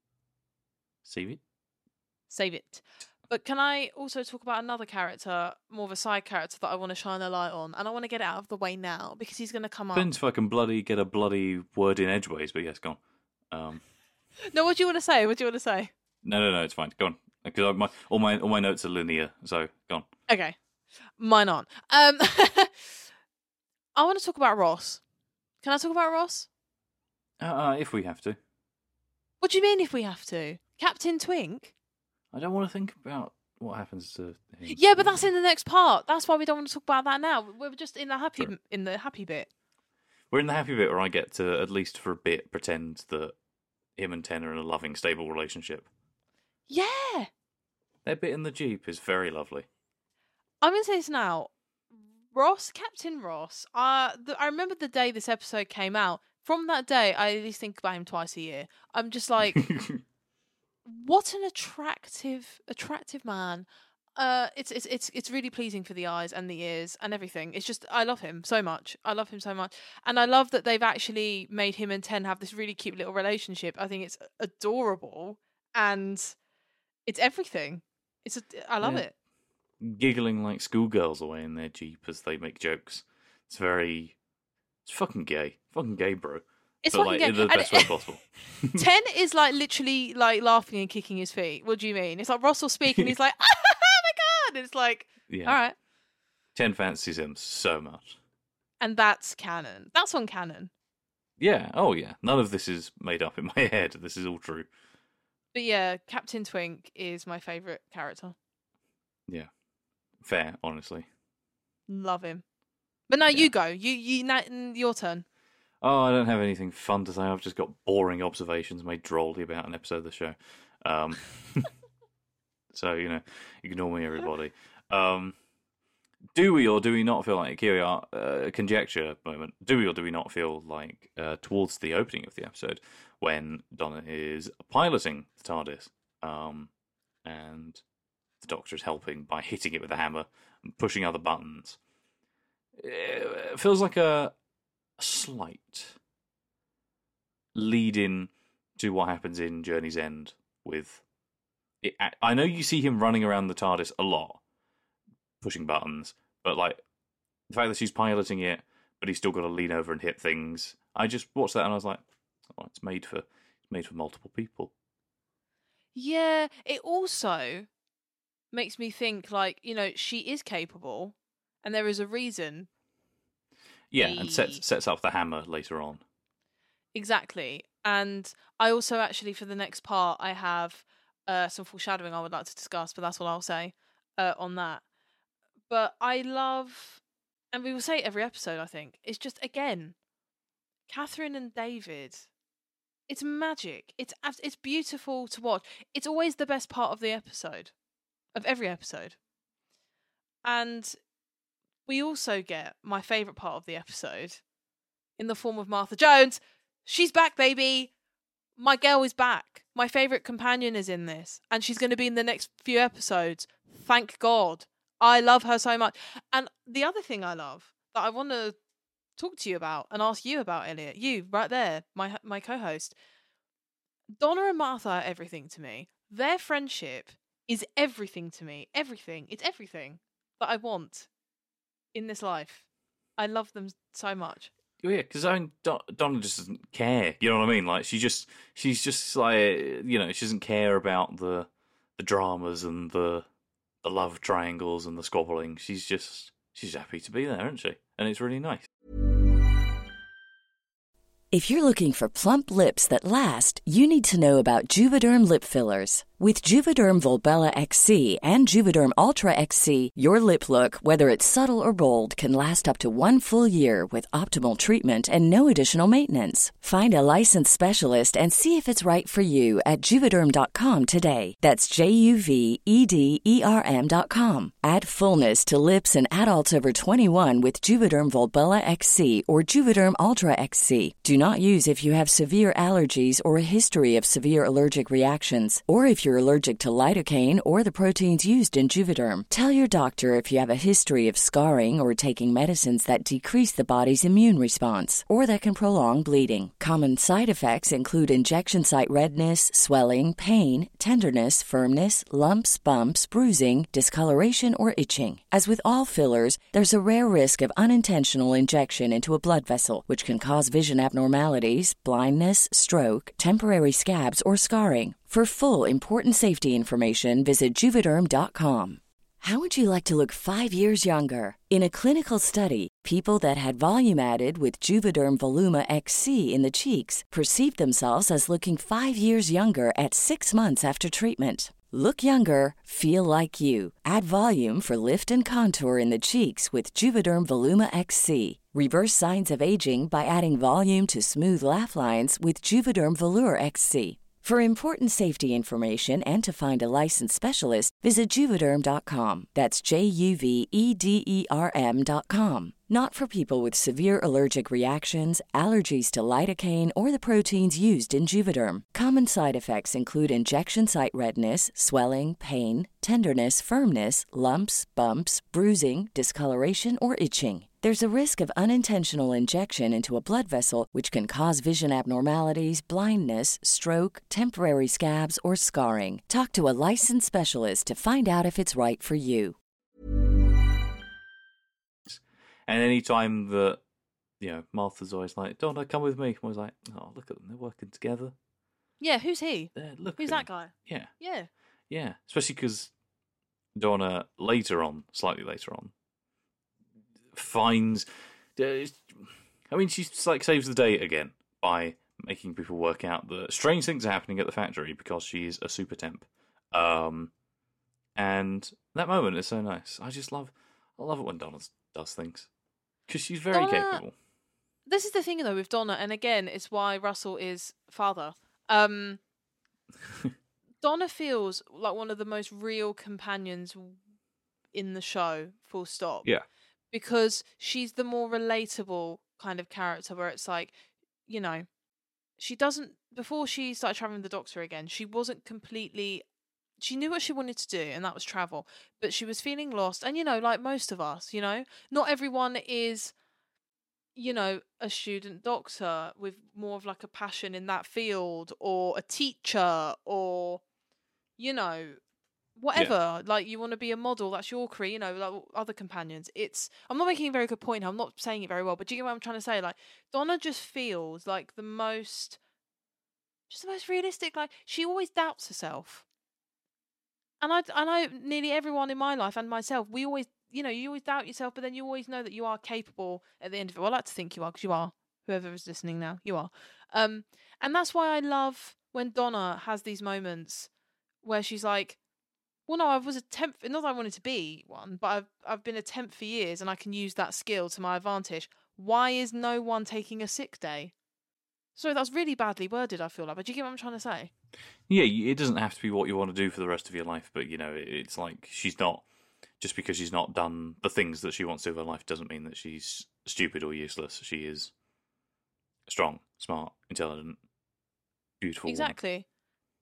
save it. But can I also talk about another character, more of a side character that I want to shine a light on, and I want to get it out of the way now because he's going to come up. Depends if I can get a bloody word in edgeways, but yes, go on. No, what do you want to say? No, it's fine. Go on. Because all my notes are linear, so go on. Okay, mine aren't. I want to talk about Ross. Can I talk about Ross? If we have to. What do you mean if we have to? Captain Twink? I don't want to think about what happens to him. Yeah, but that's in the next part. That's why we don't want to talk about that now. We're just in the happy bit. We're in the happy bit where I get to, at least for a bit, pretend that him and Ten are in a loving, stable relationship. Yeah. Their bit in the Jeep is very lovely. I'm going to say this now. Captain Ross, I remember the day this episode came out. From that day, I at least think about him twice a year. I'm just like... What an attractive man. It's really pleasing for the eyes and the ears and everything. It's just, I love him so much. And I love that they've actually made him and Ten have this really cute little relationship. I think it's adorable and it's everything. I love it. Giggling like schoolgirls away in their Jeep as they make jokes. It's fucking gay. Fucking gay, bro. It's but fucking like, in the best way possible. Ten is like literally like laughing and kicking his feet. What do you mean? It's like Ross will speak and he's like, oh my god! And it's like, all right. Ten fancies him so much. And that's canon. That's on canon. Yeah. Oh yeah. None of this is made up in my head. This is all true. But yeah, Captain Twink is my favourite character. Yeah. Fair, honestly. Love him. But now you go. Your turn. Oh, I don't have anything fun to say. I've just got boring observations made drolly about an episode of the show. So, ignore me, everybody. Do we or do we not feel like, here we are, conjecture moment, do we or do we not feel like, towards the opening of the episode, when Donna is piloting the TARDIS, and the Doctor is helping by hitting it with a hammer and pushing other buttons, it feels like a slight lead-in to what happens in Journey's End with it. I know you see him running around the TARDIS a lot, pushing buttons, but like the fact that she's piloting it, but he's still got to lean over and hit things. I just watched that and I was like, oh, it's made for multiple people. Yeah, it also makes me think like, she is capable and there is a reason. Yeah, and sets up the hammer later on. Exactly. And I also actually, for the next part, I have some foreshadowing I would like to discuss, but that's what I'll say on that. But I love, and we will say it every episode, I think, it's just, again, Catherine and David, it's magic. It's beautiful to watch. It's always the best part of the episode, of every episode. And we also get my favourite part of the episode in the form of Martha Jones. She's back, baby. My girl is back. my favourite companion is in this, and she's going to be in the next few episodes. Thank God. I love her so much. And the other thing I love that I want to talk to you about and ask you about, Elliot, you right there, my co-host, Donna and Martha are everything to me. Their friendship is everything to me. Everything. It's everything that I want in this life. I love them so much. Yeah, because I mean, Donna just doesn't care. You know what I mean? Like she's just like, you know, she doesn't care about the dramas and the love triangles and the squabbling. She's happy to be there, isn't she? And it's really nice. If you're looking for plump lips that last, you need to know about Juvederm lip fillers. With Juvederm Volbella XC and Juvederm Ultra XC, your lip look, whether it's subtle or bold, can last up to 1 full year with optimal treatment and no additional maintenance. Find a licensed specialist and see if it's right for you at Juvederm.com today. That's JUVEDERM.com. Add fullness to lips in adults over 21 with Juvederm Volbella XC or Juvederm Ultra XC. Do not use if you have severe allergies or a history of severe allergic reactions, or if you're allergic to lidocaine or the proteins used in Juvederm. Tell your doctor if you have a history of scarring or taking medicines that decrease the body's immune response or that can prolong bleeding. Common side effects include injection site redness, swelling, pain, tenderness, firmness, lumps, bumps, bruising, discoloration, or itching. As with all fillers, there's a rare risk of unintentional injection into a blood vessel, which can cause vision abnormalities, blindness, stroke, temporary scabs, or scarring. For full, important safety information, visit Juvederm.com. How would you like to look 5 years younger? In a clinical study, people that had volume added with Juvederm Voluma XC in the cheeks perceived themselves as looking 5 years younger at 6 months after treatment. Look younger, feel like you. Add volume for lift and contour in the cheeks with Juvederm Voluma XC. Reverse signs of aging by adding volume to smooth laugh lines with Juvederm Volure XC. For important safety information and to find a licensed specialist, visit Juvederm.com. That's JUVEDERM.com. Not for people with severe allergic reactions, allergies to lidocaine, or the proteins used in Juvederm. Common side effects include injection site redness, swelling, pain, tenderness, firmness, lumps, bumps, bruising, discoloration, or itching. There's a risk of unintentional injection into a blood vessel, which can cause vision abnormalities, blindness, stroke, temporary scabs, or scarring. Talk to a licensed specialist to find out if it's right for you. And any time that, you know, Martha's always like, Donna, come with me. I'm always like, oh, look at them. They're working together. Yeah, who's he? Who's that guy? Yeah. Yeah. Yeah. Especially because Donna, slightly later on, finds... I mean, she like saves the day again by making people work out that strange things are happening at the factory because she's a super temp. And that moment is so nice. I love it when Donna does things. Because she's very capable. This is the thing, though, with Donna, and again, it's why Russell is father. Donna feels like one of the most real companions in the show, full stop. Yeah. Because she's the more relatable kind of character where it's like, you know, she doesn't... Before she started traveling with the Doctor again, she wasn't completely... She knew what she wanted to do, and that was travel. But she was feeling lost. And, you know, like most of us, you know, not everyone is, you know, a student doctor with more of like a passion in that field, or a teacher, or, you know, whatever. Yeah. Like, you want to be a model, that's your career, you know, like other companions. I'm not making a very good point. I'm not saying it very well, but do you get what I'm trying to say? Like, Donna just feels like the most realistic. Like, she always doubts herself. And I know nearly everyone in my life and myself, we always, you know, you always doubt yourself, but then you always know that you are capable at the end of it. Well, I like to think you are, because you are. Whoever is listening now, you are. And that's why I love when Donna has these moments where she's like, well, no, I was a temp. Not that I wanted to be one, but I've been a temp for years and I can use that skill to my advantage. Why is no one taking a sick day? Sorry, that's really badly worded, I feel like, but do you get what I'm trying to say? Yeah, it doesn't have to be what you want to do for the rest of your life, but, you know, it's like she's not... Just because she's not done the things that she wants to with her life doesn't mean that she's stupid or useless. She is strong, smart, intelligent, beautiful. Exactly.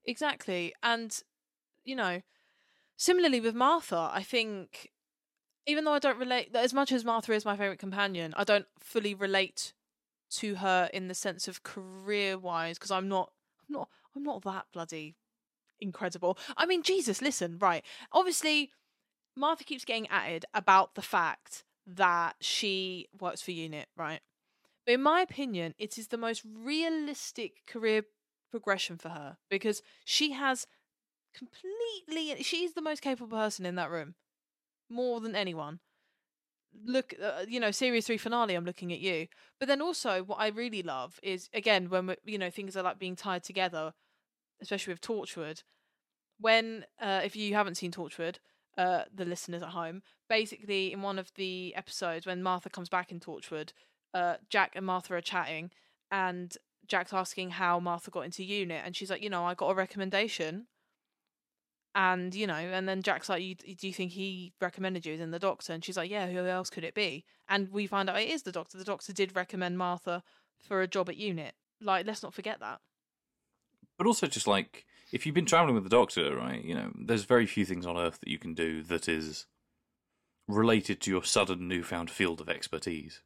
Exactly. And, you know, similarly with Martha, I think, even though I don't relate, as much as Martha is my favourite companion, I don't fully relate to her in the sense of career-wise, because I'm not that bloody incredible. I mean, Jesus, listen, right. Obviously, Martha keeps getting added about the fact that she works for UNIT, right? But in my opinion, it is the most realistic career progression for her, because she has she's the most capable person in that room, more than anyone. Look, series 3 finale, I'm looking at you. But then also what I really love is, again, when things are like being tied together, especially with Torchwood, when if you haven't seen Torchwood, the listeners at home, basically in one of the episodes when Martha comes back in Torchwood, Jack and Martha are chatting, and Jack's asking how Martha got into UNIT, and she's like, I got a recommendation. And, and then Jack's like, do you think he recommended you? Then the doctor. And she's like, yeah, who else could it be? And we find out it is the doctor. The doctor did recommend Martha for a job at UNIT. Like, let's not forget that. But also just like, if you've been travelling with the doctor, right, there's very few things on Earth that you can do that is related to your sudden newfound field of expertise.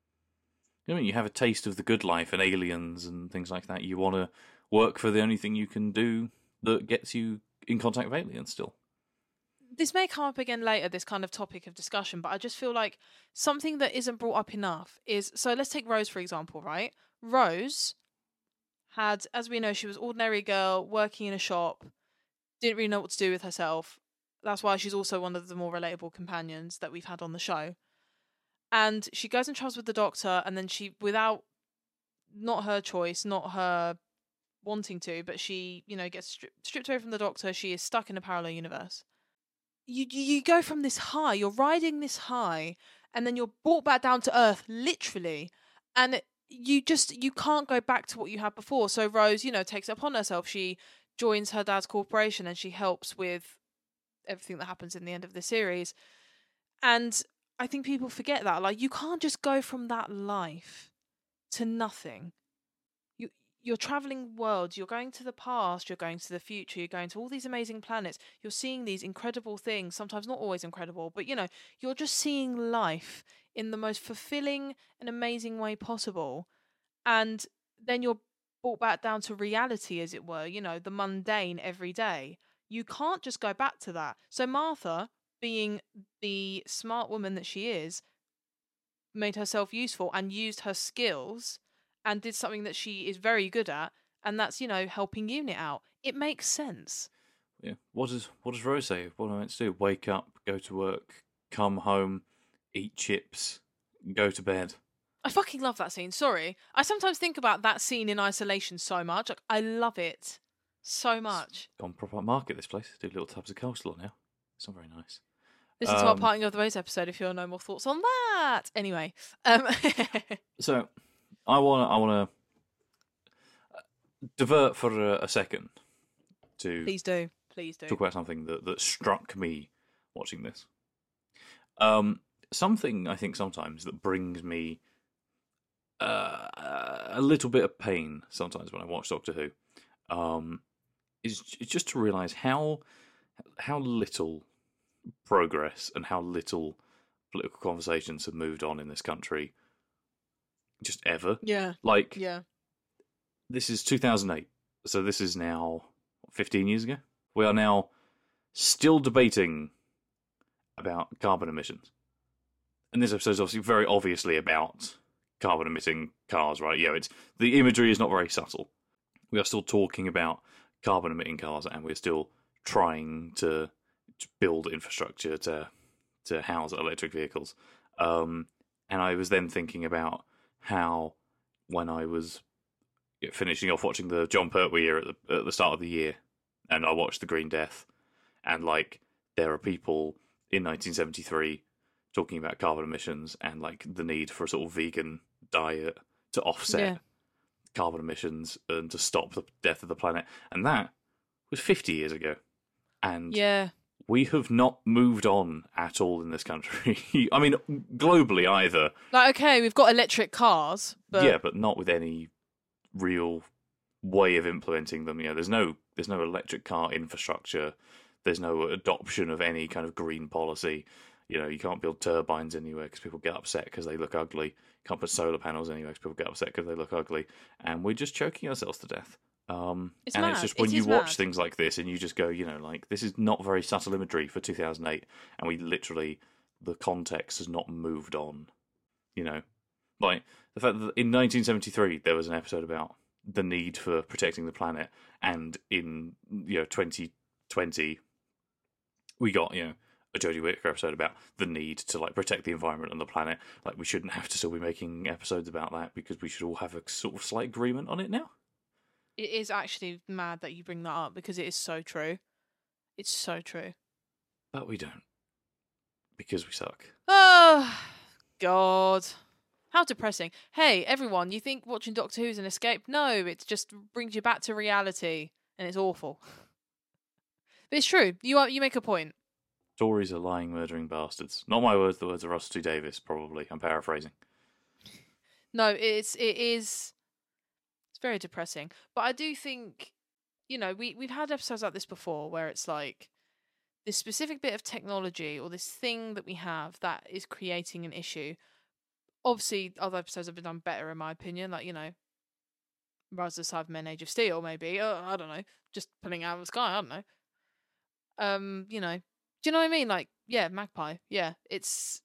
You have a taste of the good life and aliens and things like that. You want to work for the only thing you can do that gets you in contact with aliens still. This may come up again later, this kind of topic of discussion, but I just feel like something that isn't brought up enough is, so let's take Rose, for example, right? Rose had, as we know, she was an ordinary girl working in a shop, didn't really know what to do with herself. That's why she's also one of the more relatable companions that we've had on the show. And she goes and travels with the doctor, and then she, without, not her choice, not her wanting to, but she, gets stripped away from the doctor. She is stuck in a parallel universe. You go from this high, you're riding this high, and then you're brought back down to earth, literally, and you can't go back to what you had before. So Rose, takes it upon herself. She joins her dad's corporation, and she helps with everything that happens in the end of the series. And I think people forget that. Like, you can't just go from that life to nothing. You're traveling worlds, you're going to the past, you're going to the future, you're going to all these amazing planets, you're seeing these incredible things, sometimes not always incredible, but you're just seeing life in the most fulfilling and amazing way possible. And then you're brought back down to reality, as it were, the mundane every day. You can't just go back to that. So Martha, being the smart woman that she is, made herself useful and used her skills and did something that she is very good at, and that's, helping UNIT out. It makes sense. Yeah. What does Rose say? What am I meant to do? Wake up, go to work, come home, eat chips, go to bed. I fucking love that scene. Sorry. I sometimes think about that scene in isolation so much. Like, I love it so much. It's gone proper market, this place. Do little tubs of coleslaw now. It's not very nice. Listen to our Parting of the Ways episode if you want to know more thoughts on that. Anyway. So, I want to divert for a second to Please do. Talk about something that struck me watching this. Something I think sometimes that brings me a little bit of pain sometimes when I watch Doctor Who is just to realise how little progress and how little political conversations have moved on in this country just ever. Yeah. This is 2008, so this is now 15 years ago. We are now still debating about carbon emissions. And this episode is obviously very obviously about carbon emitting cars, right? It's the imagery is not very subtle. We are still talking about carbon emitting cars, and we're still trying to build infrastructure to house electric vehicles. And I was then thinking about how when I was finishing off watching the Jon Pertwee year at the start of the year, and I watched The Green Death, and there are people in 1973 talking about carbon emissions and the need for a sort of vegan diet to offset carbon emissions and to stop the death of the planet, and that was 50 years ago, and we have not moved on at all in this country. I mean, globally either. Okay, we've got electric cars, but... Yeah, but not with any real way of implementing them. You know, there's no electric car infrastructure. There's no adoption of any kind of green policy. You know, you can't build turbines anywhere because people get upset because they look ugly. You can't put solar panels anywhere because people get upset because they look ugly. And we're just choking ourselves to death. It's and mad. it's just when you mad. watch things like this and you just go, you know, like, this is not very subtle imagery for 2008. And we literally, the context has not moved on. You know, like the fact that in 1973 there was an episode about the need for protecting the planet. And in, 2020, we got, a Jodie Whittaker episode about the need to like protect the environment and the planet. Like, we shouldn't have to still be making episodes about that because we should all have a sort of slight agreement on it now. It is actually mad that you bring that up because it is so true. It's so true. But we don't. Because we suck. Oh, God. How depressing. Hey, everyone, you think watching Doctor Who's an escape? No, it just brings you back to reality, and it's awful. But it's true. You make a point. Tories are lying, murdering bastards. Not my words, the words of Russell T Davies, probably. I'm paraphrasing. No, it is very depressing. But I do think, we've had episodes like this before where it's like this specific bit of technology or this thing that we have that is creating an issue. Obviously, other episodes have been done better, in my opinion. Like, Rise of the Cybermen, Age of Steel, maybe. I don't know. Just pulling out of the sky, I don't know. Do you know what I mean? Like, yeah, Magpie. Yeah, this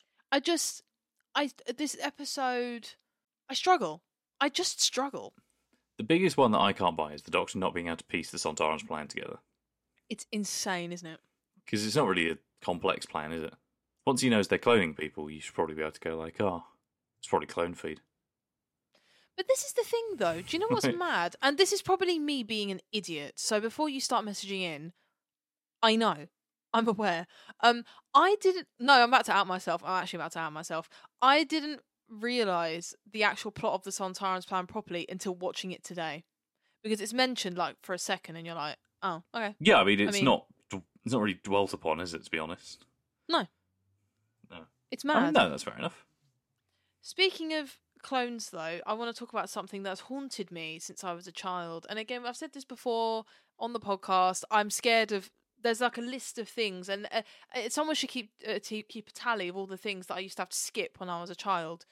episode, I struggle. I just struggle. The biggest one that I can't buy is the Doctor not being able to piece the Sontaran's plan together. It's insane, isn't it? Because it's not really a complex plan, is it? Once he knows they're cloning people, you should probably be able to go like, it's probably clone feed. But this is the thing, though. Do you know what's mad? And this is probably me being an idiot. So before you start messaging in, I know. I'm aware. I'm about to out myself. I'm actually about to out myself. I didn't realise the actual plot of the Sontaran's plan properly until watching it today. Because it's mentioned, like, for a second, and you're like, oh, okay. Yeah, I mean, it's not really dwelt upon, is it, to be honest? No. It's mad. I mean, no, that's fair enough. Speaking of clones, though, I want to talk about something that's haunted me since I was a child. And again, I've said this before on the podcast. I'm scared of. There's like a list of things, and someone should keep a tally of all the things that I used to have to skip when I was a child.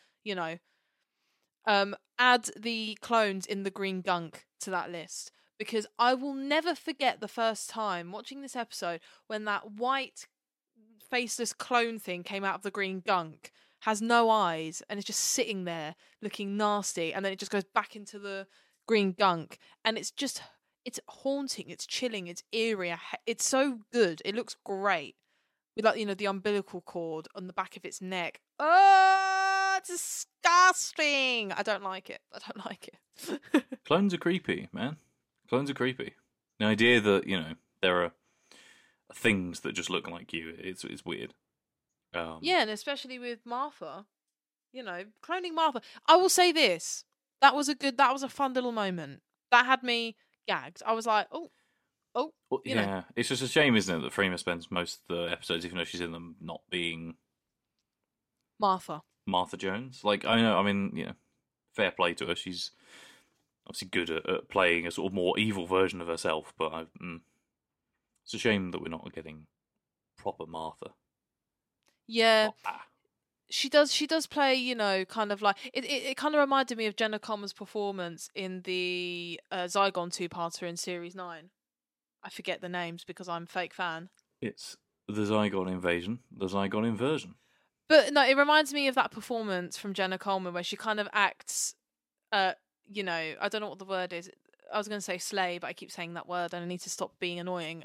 Add the clones in the green gunk to that list, because I will never forget the first time watching this episode when that white faceless clone thing came out of the green gunk, has no eyes, and is just sitting there looking nasty, and then it just goes back into the green gunk, and it's haunting, it's chilling, it's eerie, it's so good, it looks great, with like, the umbilical cord on the back of its neck. Oh, it's disgusting. I don't like it. Clones are creepy, man. Clones are creepy. The idea that, there are things that just look like you, it's weird. Yeah, and especially with Martha, cloning Martha. I will say this: that was a fun little moment. That had me gagged. I was like, oh. Well, yeah, it's just a shame, isn't it, that Freema spends most of the episodes, even though she's in them, not being Martha Jones. Like, I know, I mean, fair play to her. She's obviously good at playing a sort of more evil version of herself, but it's a shame that we're not getting proper Martha. Yeah, she does play, kind of like it kind of reminded me of Jenna Coleman's performance in the Zygon 2-parter in Series 9. I forget the names because I'm a fake fan. It's the Zygon invasion, the Zygon inversion. But no, it reminds me of that performance from Jenna Coleman where she kind of acts, I don't know what the word is. I was going to say slay, but I keep saying that word and I need to stop being annoying.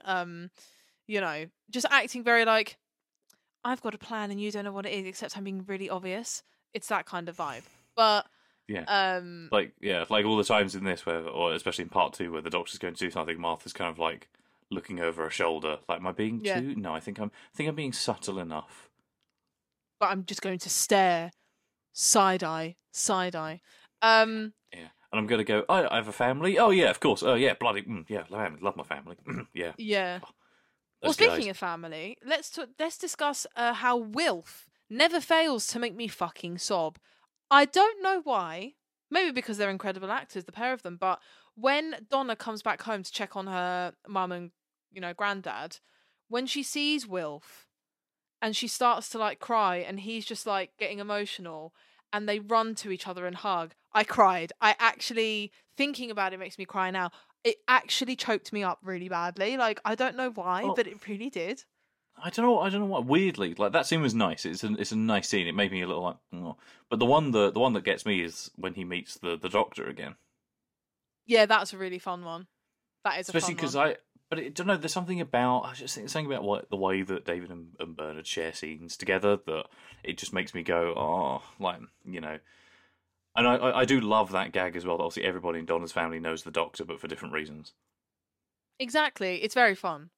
Just acting very like, I've got a plan and you don't know what it is, except I'm being really obvious. It's that kind of vibe. But yeah, like all the times in this or especially in part 2 where the Doctor's going to do something, Martha's kind of like looking over her shoulder, like, am I being too? No, I think I'm being subtle enough. But I'm just going to stare, side eye. Yeah, and I'm going to go, I have a family. Oh yeah, of course. Oh yeah, bloody yeah, love my family. Yeah. Yeah. Well, speaking of family, let's discuss how Wilf never fails to make me fucking sob. I don't know why, Maybe because they're incredible actors, the pair of them. But when Donna comes back home to check on her mum and, granddad, when she sees Wilf and she starts to like cry and he's just like getting emotional and they run to each other and hug, I cried. I actually, thinking about it makes me cry now. It actually choked me up really badly. Like, I don't know why, but it really did. I don't know why. Weirdly, like that scene was nice. It's a nice scene. It made me a little like, oh. But the one that gets me is when he meets the Doctor again. Yeah, that's a really fun one. That is especially because I don't know. There's something about something about the way that David and Bernard share scenes together that it just makes me go, oh, like And I do love that gag as well. That obviously, everybody in Donna's family knows the Doctor, but for different reasons. Exactly, it's very fun.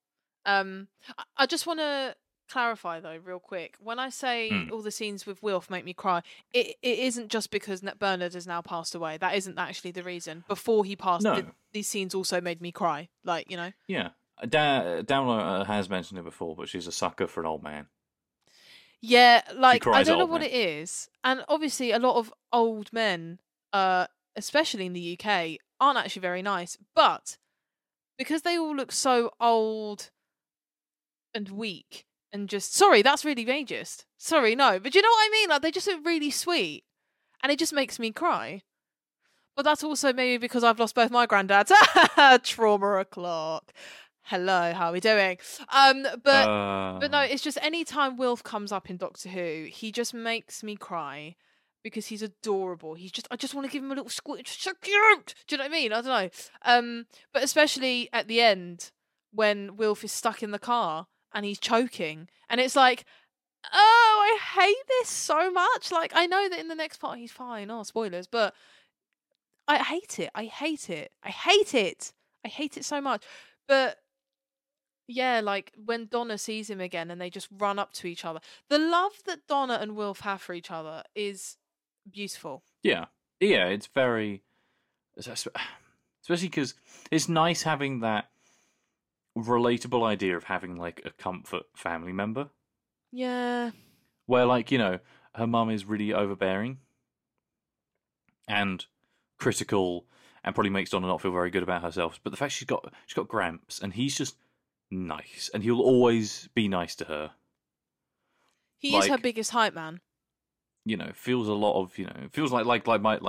I just want to clarify though, real quick. When I say all the scenes with Wilf make me cry, it isn't just because Bernard has now passed away. That isn't actually the reason. Before he passed, these scenes also made me cry. Like, Yeah, Download has mentioned it before, but she's a sucker for an old man. Yeah, like I don't know what it is, and obviously a lot of old men, especially in the UK, aren't actually very nice. But because they all look so old and weak and just sorry, that's really ageist. Sorry, no, but you know what I mean? Like they just look really sweet, and it just makes me cry. But that's also maybe because I've lost both my granddads. Trauma o'clock. Hello, how are we doing? But no, it's just any time Wilf comes up in Doctor Who, he just makes me cry because he's adorable. I just want to give him a little squish. It's so cute. Do you know what I mean? I don't know. But especially at the end when Wilf is stuck in the car and he's choking, and it's like, oh, I hate this so much. Like I know that in the next part he's fine. Oh, spoilers, but I hate it. I hate it. I hate it. I hate it so much. But yeah, like when Donna sees him again and they just run up to each other. The love that Donna and Wilf have for each other is beautiful. Yeah, it's very, especially because it's nice having that relatable idea of having like a comfort family member. Yeah. Where like, her mum is really overbearing and critical and probably makes Donna not feel very good about herself. But the fact she's got Gramps and he's just nice, and he'll always be nice to her. He is her biggest hype man. Feels a lot of feels like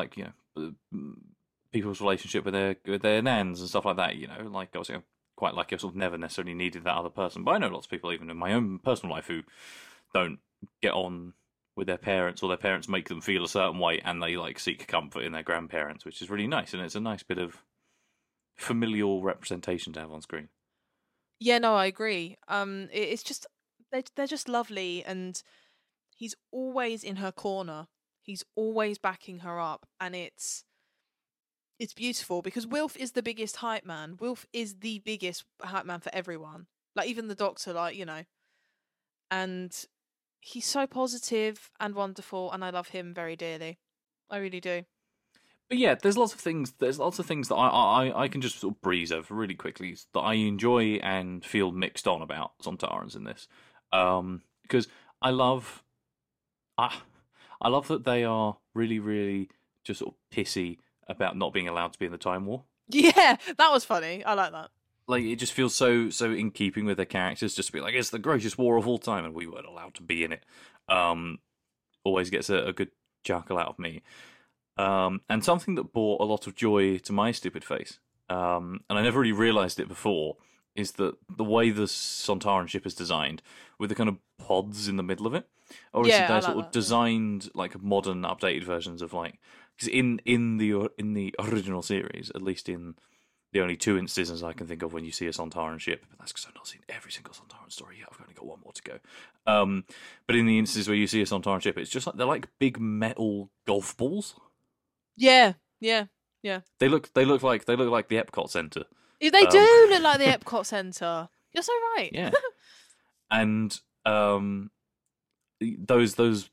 people's relationship with their nans and stuff like that. Like obviously I'm quite lucky. I've sort of never necessarily needed that other person, but I know lots of people even in my own personal life who don't get on with their parents, or their parents make them feel a certain way, and they like seek comfort in their grandparents, which is really nice, and it's a nice bit of familial representation to have on screen. Yeah, no, I agree. It's just they're just lovely, and he's always in her corner. He's always backing her up, and it's beautiful because Wilf is the biggest hype man. Wilf is the biggest hype man for everyone. Like even the Doctor, and he's so positive and wonderful, and I love him very dearly. I really do. But yeah, there's lots of things that I can just sort of breeze over really quickly that I enjoy and feel mixed on about Sontarans in this, because I love that they are really, really just sort of pissy about not being allowed to be in the Time War. Yeah, that was funny. I like that. Like it just feels so in keeping with their characters, just to be like, it's the greatest war of all time, and we weren't allowed to be in it. Always gets a good chuckle out of me. And something that brought a lot of joy to my stupid face, and I never really realised it before, is that the way the Sontaran ship is designed, with the kind of pods in the middle of it, or is it sort of designed like modern, updated versions of like, because in the original series, at least in the only 2 instances I can think of when you see a Sontaran ship, but that's because I've not seen every single Sontaran story yet. I've only got one more to go. But in the instances where you see a Sontaran ship, it's just like they're like big metal golf balls. Yeah. They look like the Epcot Centre. They do look like the Epcot Centre. You're so right. Yeah. And those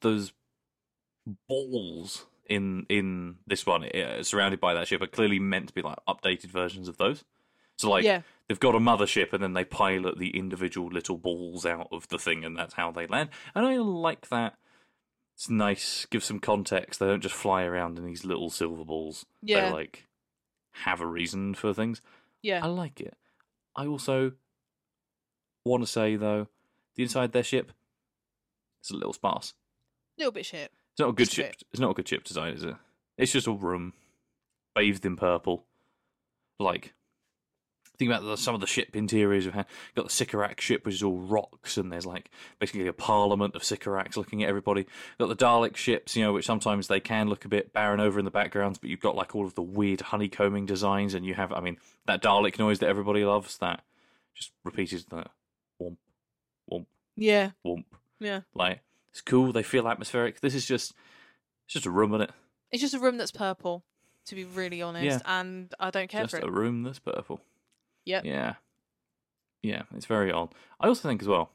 balls in this one, surrounded by that ship, are clearly meant to be like updated versions of those. So like they've got a mothership, and then they pilot the individual little balls out of the thing, and that's how they land. And I like that It's nice, give some context. They don't just fly around in these little silver balls. Yeah. They, like, have a reason for things. Yeah. I like it. I also want to say, though, the inside their ship is a little sparse. A little bit shit. It's not a good Just a ship. bit. It's not a good ship design, is it? It's just a room bathed in purple. Like, think about some of the ship interiors we've had. You've got the Sycorax ship, which is all rocks, and there's like basically a parliament of Sycorax looking at everybody. You've got the Dalek ships, which sometimes they can look a bit barren over in the backgrounds, but you've got like all of the weird honeycombing designs, and you have, that Dalek noise that everybody loves, that just repeated that womp, womp, Yeah. womp. Yeah. Like, it's cool, they feel atmospheric. This is it's just a room, isn't it? It's just a room that's purple, to be really honest, Yeah. and I don't care Just for it. a room that's purple. Yep. Yeah. Yeah, it's very odd. I also think as well,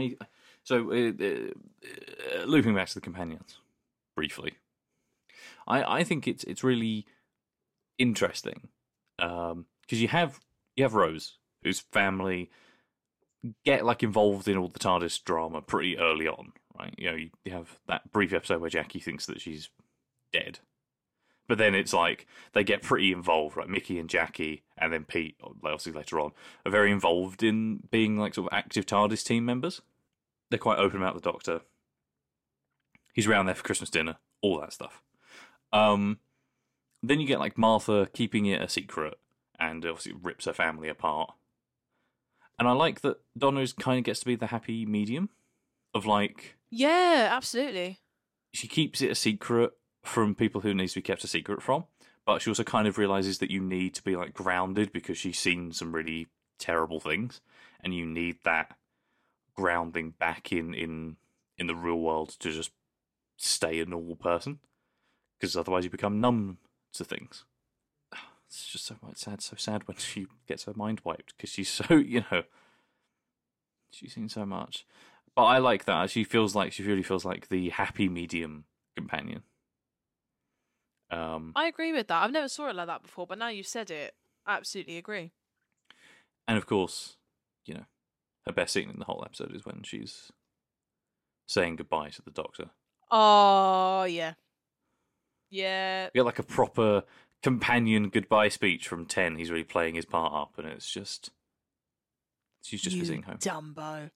looping back to the companions, briefly, I think it's really interesting, because you have Rose, whose family get like involved in all the TARDIS drama pretty early on, right? You have that brief episode where Jackie thinks that she's dead. But then it's like they get pretty involved, right? Mickey and Jackie, and then Pete, obviously later on, are very involved in being like sort of active TARDIS team members. They're quite open about the Doctor. He's around there for Christmas dinner, all that stuff. Then you get like Martha keeping it a secret, and obviously rips her family apart. And I like that Donna kind of gets to be the happy medium of like... Yeah, absolutely. She keeps it a secret from people who needs to be kept a secret from, but she also kind of realizes that you need to be like grounded because she's seen some really terrible things, and you need that grounding back in the real world to just stay a normal person, because otherwise you become numb to things. It's just so sad when she gets her mind wiped, because she's so, she's seen so much. But I like that. She really feels like the happy medium companion. I agree with that. I've never saw it like that before, but now you've said it, I absolutely agree. And of course, her best scene in the whole episode is when she's saying goodbye to the Doctor. Oh, yeah. Yeah. You get like a proper companion goodbye speech from 10. He's really playing his part up, and it's just... She's just visiting home. Dumbo.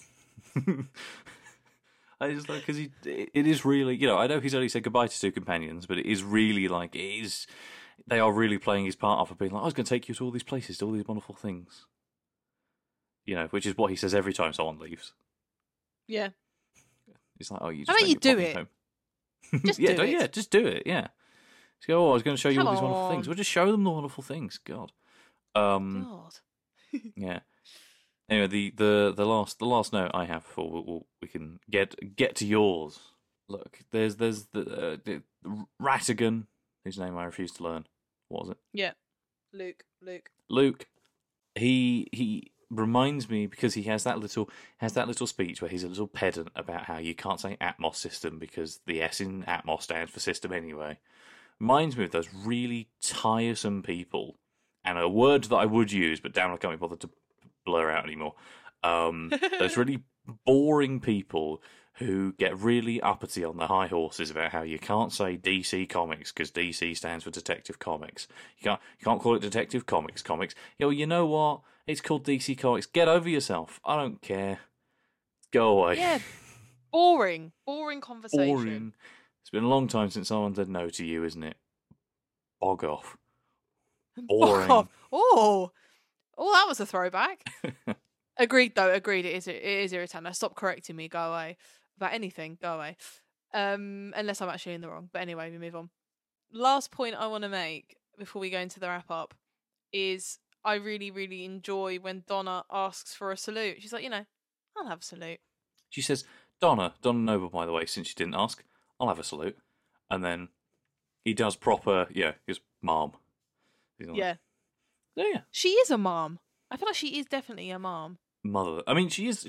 I just like, because it is really, I know he's only said goodbye to 2 companions, but it is really like, they are really playing his part off of being like, I was going to take you to all these places, to all these wonderful things. Which is what he says every time someone leaves. Yeah. He's like, oh, you just How about you do it? home. Just yeah, do it. Yeah, just do it, yeah. Just go, I was going to show you all these wonderful Come things. on. Well, just show them the wonderful things, God. God. Yeah. Anyway, the last note I have before we can get to yours. Look, there's the Rattigan, whose name I refuse to learn. What was it? Yeah. Luke. He reminds me, because he has that little speech where he's a little pedant about how you can't say Atmos system because the S in Atmos stands for system anyway. Reminds me of those really tiresome people, and a word that I would use, but damn, I can't be bothered to blur out anymore. Those really boring people who get really uppity on their high horses about how you can't say DC Comics because DC stands for Detective Comics. You can't call it Detective Comics. You know what? It's called DC Comics. Get over yourself. I don't care. Go away. Yeah. Boring conversation. Boring. It's been a long time since someone said no to you, isn't it? Bog off. Boring. Bog off. Oh, that was a throwback. Agreed, though. Agreed. It is irritating. Now, stop correcting me. Go away. About anything. Go away. Unless I'm actually in the wrong. But anyway, we move on. Last point I want to make before we go into the wrap up is I really, really enjoy when Donna asks for a salute. She's like, I'll have a salute. She says, Donna Noble, by the way, since you didn't ask, I'll have a salute. And then he does proper, his mom. Yeah. Yeah. She is a mom. I feel like she is definitely a mom. Mother. I mean, she's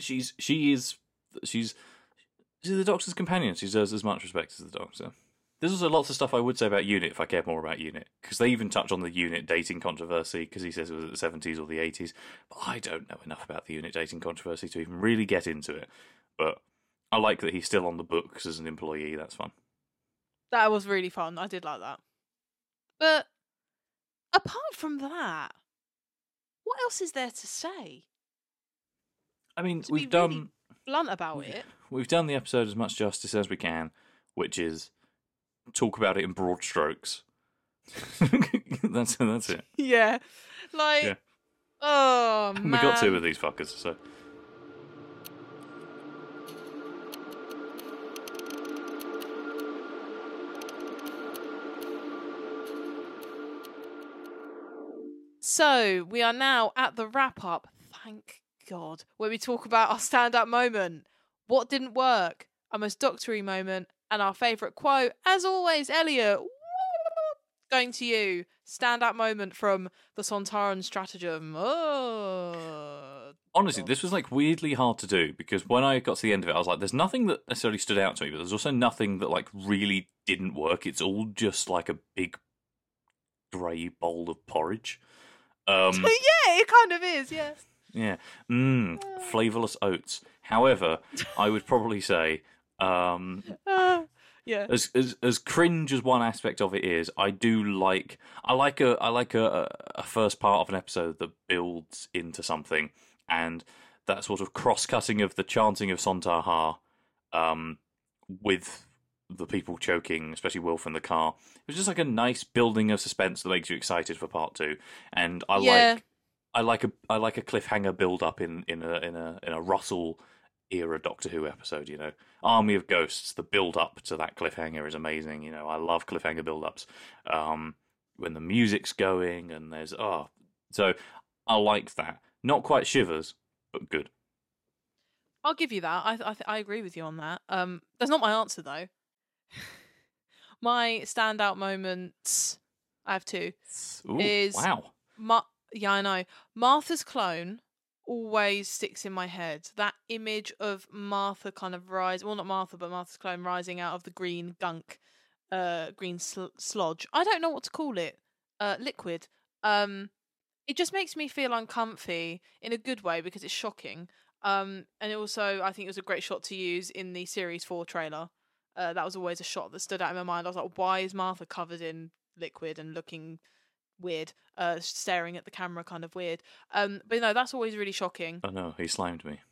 the Doctor's companion. She deserves as much respect as the Doctor. There's also lots of stuff I would say about UNIT if I cared more about UNIT, because they even touch on the UNIT dating controversy, because he says it was at the 70s or the 80s. But I don't know enough about the UNIT dating controversy to even really get into it. But I like that he's still on the books as an employee. That's fun. That was really fun. I did like that. But apart from that, what else is there to say? I mean, we've done really blunt about it. We've done the episode as much justice as we can, which is talk about it in broad strokes. that's it. Yeah, oh man, we got two of these fuckers. So. So we are now at the wrap up. Thank God, where we talk about our stand-up moment, what didn't work, our most doctory moment, and our favourite quote. As always, Elliot, going to you. Stand-up moment from the Sontaran stratagem. Oh, honestly, this was like weirdly hard to do because when I got to the end of it, I was like, "There's nothing that necessarily stood out to me, but there's also nothing that like really didn't work. It's all just like a big grey bowl of porridge." Yeah, it kind of is. Yeah. Yeah. Flavourless oats. However, I would probably say, yeah. As cringe as one aspect of it is, I like a first part of an episode that builds into something, and that sort of cross-cutting of the chanting of Sontar Ha, with the people choking, especially Wilf in the car. It was just like a nice building of suspense that makes you excited for part two, and I like a cliffhanger build up in a Russell era Doctor Who episode. You know, Army of Ghosts. The build up to that cliffhanger is amazing. You know, I love cliffhanger build ups. When the music's going and there's so I liked that. Not quite Shivers, but good. I'll give you that. I agree with you on that. That's not my answer though. My standout moments, I have two. Ooh, wow. Yeah, I know. Martha's clone always sticks in my head. That image of Martha kind of not Martha, but Martha's clone rising out of the green gunk, green slodge. I don't know what to call it. Liquid. It just makes me feel uncomfy in a good way because it's shocking. And also, I think it was a great shot to use in the Series 4 trailer. That was always a shot that stood out in my mind. I was like, why is Martha covered in liquid and looking weird, staring at the camera kind of weird. But no, that's always really shocking. Oh no, he slimed me.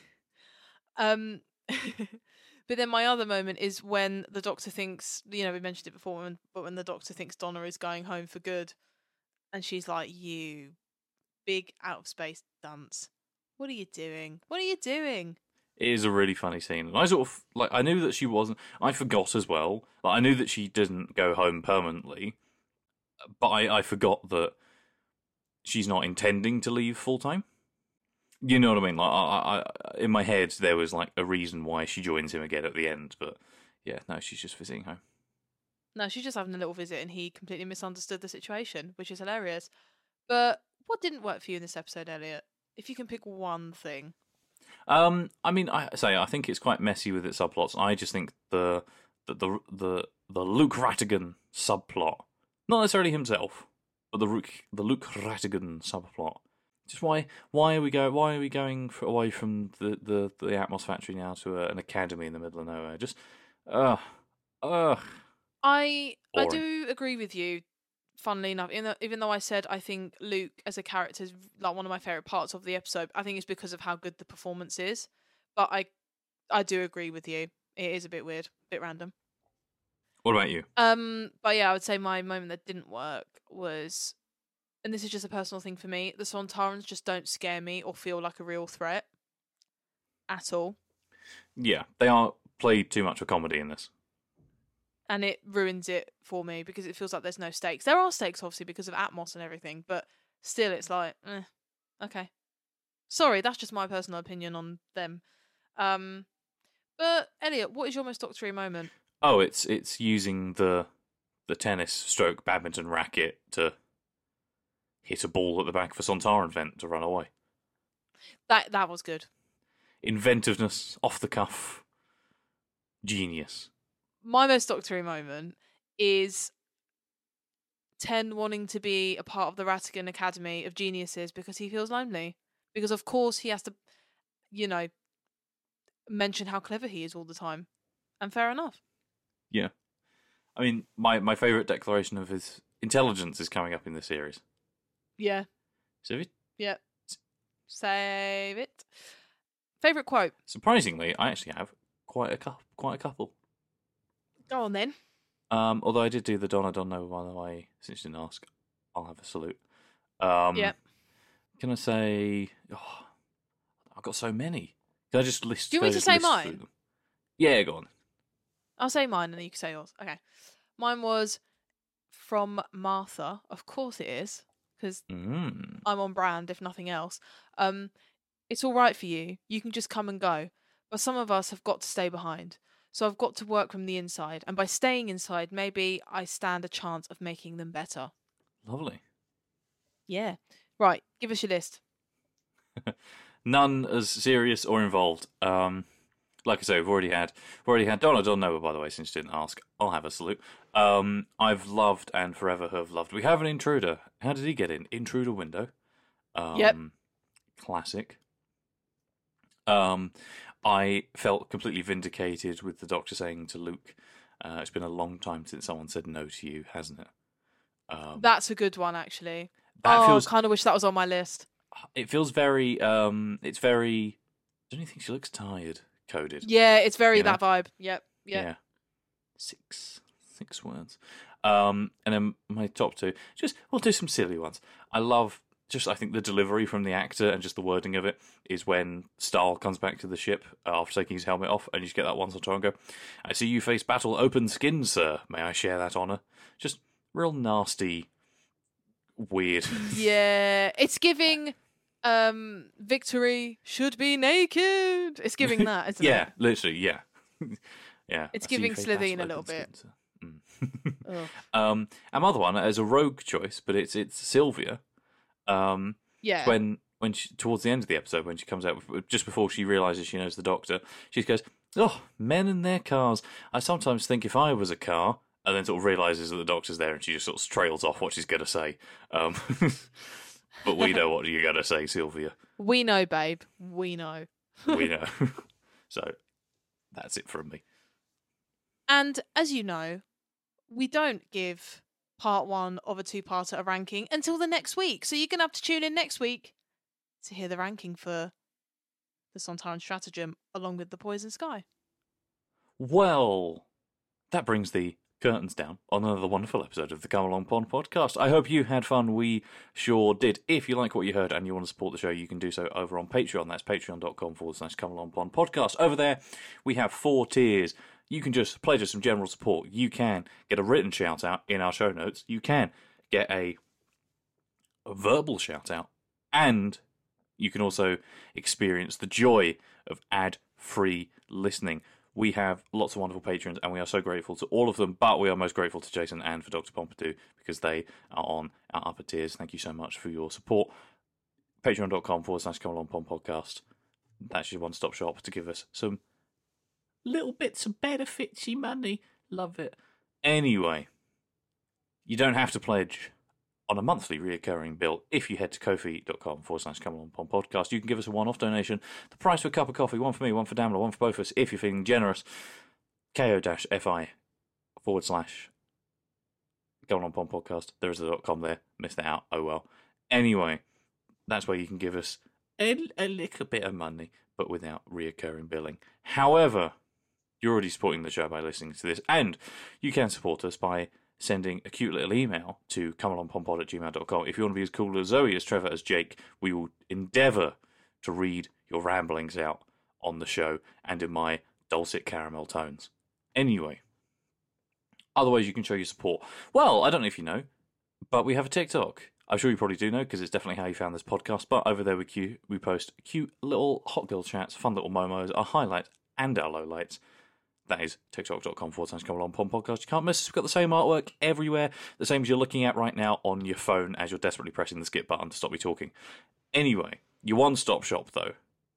But then my other moment is when the Doctor thinks, we mentioned it before, but when the Doctor thinks Donna is going home for good, and she's like, "You big out of space dunce, what are you doing? What are you doing?" It is a really funny scene. And I sort of, I knew that she wasn't, I forgot as well. I knew that she didn't go home permanently, but I forgot that she's not intending to leave full time. You know what I mean? I in my head, there was a reason why she joins him again at the end, but yeah, no, she's just visiting home. No, she's just having a little visit, and he completely misunderstood the situation, which is hilarious. But what didn't work for you in this episode, Elliot? If you can pick one thing. I mean, I think it's quite messy with its subplots. I just think the Luke Rattigan subplot, not necessarily himself, but the Luke Rattigan subplot. Just why are we going away from the Atmos factory now to an academy in the middle of nowhere? Just I do agree with you. Funnily enough, even though I said I think Luke as a character is one of my favourite parts of the episode, I think it's because of how good the performance is. But I do agree with you. It is a bit weird, a bit random. What about you? But yeah, I would say my moment that didn't work was, and this is just a personal thing for me, the Sontarans just don't scare me or feel like a real threat at all. Yeah, they are played too much for comedy in this. And it ruins it for me because it feels like there's no stakes. There are stakes, obviously, because of Atmos and everything, but still it's like, okay. Sorry, that's just my personal opinion on them. But, Elliot, what is your most Doctor-y moment? Oh, it's using the tennis/badminton racket to hit a ball at the back of a Sontaran vent to run away. That was good. Inventiveness, off the cuff, genius. My most Doctor-y moment is Ten wanting to be a part of the Rattigan Academy of Geniuses because he feels lonely. Because of course he has to, mention how clever he is all the time. And fair enough. Yeah. I mean, my favourite declaration of his intelligence is coming up in this series. Yeah. Save it? Yeah. Save it. Favourite quote? Surprisingly, I actually have quite a couple. Go on then. Although I did do the Don I Don't Know, by the way, since you didn't ask, I'll have a salute. Can I say... Oh, I've got so many. Can I just list... Do you want me to say mine? Yeah, go on. I'll say mine and then you can say yours. Okay. Mine was from Martha. Of course it is, because I'm on brand, if nothing else. It's all right for you. You can just come and go. But some of us have got to stay behind. So I've got to work from the inside. And by staying inside, maybe I stand a chance of making them better. Lovely. Yeah. Right. Give us your list. None as serious or involved. Like I say, we've already had Don I Don't Know, by the way, since you didn't ask. I'll have a salute. I've loved and forever have loved. We have an intruder. How did he get in? Intruder window. Yep. Classic. I felt completely vindicated with the Doctor saying to Luke, it's been a long time since someone said no to you, hasn't it? That's a good one, actually. I kind of wish that was on my list. It feels very, it's very, don't you think she looks tired, coded? Yeah, it's very that vibe. Yep. Yeah. Six words. And then my top two, we'll do some silly ones. I think the delivery from the actor and just the wording of it is when Stahl comes back to the ship after taking his helmet off, and you just get that once on time and go, I see you face battle open skin, sir. May I share that honour? Just real nasty, weird. Yeah, it's giving victory should be naked. It's giving that, isn't it? Yeah, literally, yeah. Yeah. It's giving Slitheen a little bit. And my other one is a rogue choice, but it's Sylvia. Yeah. When she, towards the end of the episode, when she comes out, just before she realises she knows the Doctor, she goes, "Oh, men and their cars. I sometimes think if I was a car," and then sort of realises that the Doctor's there, and she just sort of trails off what she's going to say. But we know what you're going to say, Sylvia. We know, babe. We know. We know. So that's it from me. And as you know, we don't give part one of a two-parter a ranking until the next week. So you're going to have to tune in next week to hear the ranking for the Sontaran Stratagem along with the Poison Sky. Well, that brings the curtains down on another wonderful episode of the Come Along Pond podcast. I hope you had fun. We sure did. If you like what you heard and you want to support the show, you can do so over on Patreon. That's patreon.com/Come Along Pond podcast. Over there, we have 4 tiers. You can just pledge us some general support. You can get a written shout out in our show notes. You can get a verbal shout out. And you can also experience the joy of ad-free listening. We have lots of wonderful patrons, and we are so grateful to all of them, but we are most grateful to Jason and for Dr. Pompidou because they are on our upper tiers. Thank you so much for your support. Patreon.com/Come Along Pond podcast. That's your one-stop shop to give us some little bits of benefitsy money. Love it. Anyway, you don't have to pledge on a monthly reoccurring bill. If you head to ko-fi.com/Come Along Pond podcast, you can give us a one-off donation. The price for a cup of coffee, one for me, one for Damla, one for both of us, if you're feeling generous. ko-fi/Come Along Pond podcast. There is a .com there. Missed that out. Oh well. Anyway, that's where you can give us a little bit of money, but without reoccurring billing. However, you're already supporting the show by listening to this, and you can support us by sending a cute little email to comealongpondpod@gmail.com. If you want to be as cool as Zoe, as Trevor, as Jake, we will endeavour to read your ramblings out on the show and in my dulcet caramel tones. Anyway, other ways you can show your support. Well, I don't know if you know, but we have a TikTok. I'm sure you probably do know because it's definitely how you found this podcast. But over there we post cute little hot girl chats, fun little momos, our highlights and our lowlights. That is tiktok.com/Come Along Pond podcast. You can't miss us. We've got the same artwork everywhere, the same as you're looking at right now on your phone as you're desperately pressing the skip button to stop me talking. Anyway, your one-stop shop though,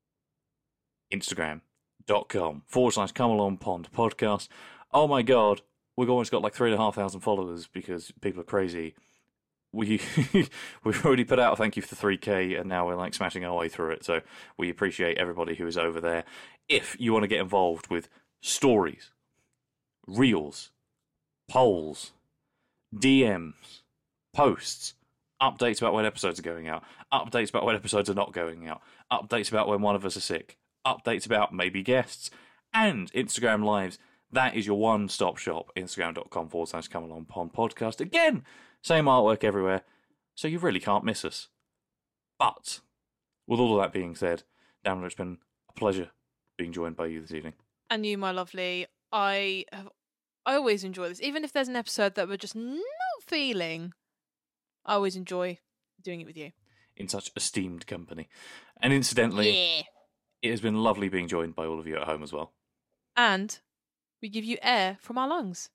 Instagram.com/Come Along Pond podcast. Oh my god, we've almost got like 3,500 followers because people are crazy. we've already put out a thank you for 3K, and now we're like smashing our way through it. So we appreciate everybody who is over there. If you want to get involved with stories, reels, polls, DMs, posts, updates about when episodes are going out, updates about when episodes are not going out, updates about when one of us is sick, updates about maybe guests, and Instagram lives, that is your one-stop shop. Instagram.com/ComeAlongPodcast. Again, same artwork everywhere, so you really can't miss us. But with all of that being said, Damla, it's been a pleasure being joined by you this evening. And you, my lovely. I always enjoy this. Even if there's an episode that we're just not feeling, I always enjoy doing it with you. In such esteemed company. And incidentally, it has been lovely being joined by all of you at home as well. And we give you air from our lungs.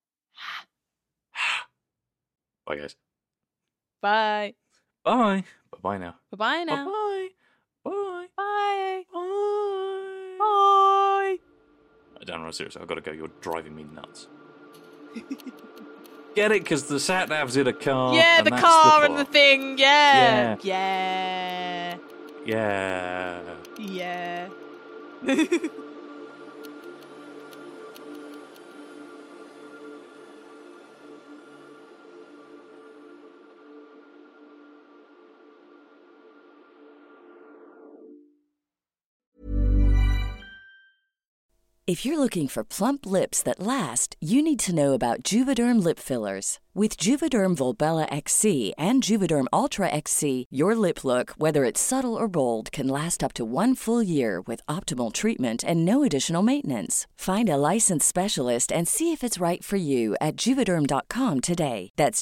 Bye, guys. Bye. Bye. Bye-bye now. Bye-bye now. Bye-bye. Bye. Bye. Bye. Bye. Damn, seriously, I've got to go. You're driving me nuts. Get it? Because the sat-nav's in a car. Yeah, and the that's car the and the thing. Yeah. Yeah. Yeah. If you're looking for plump lips that last, you need to know about Juvederm lip fillers. With Juvederm Volbella XC and Juvederm Ultra XC, your lip look, whether it's subtle or bold, can last up to 1 full year with optimal treatment and no additional maintenance. Find a licensed specialist and see if it's right for you at Juvederm.com today. That's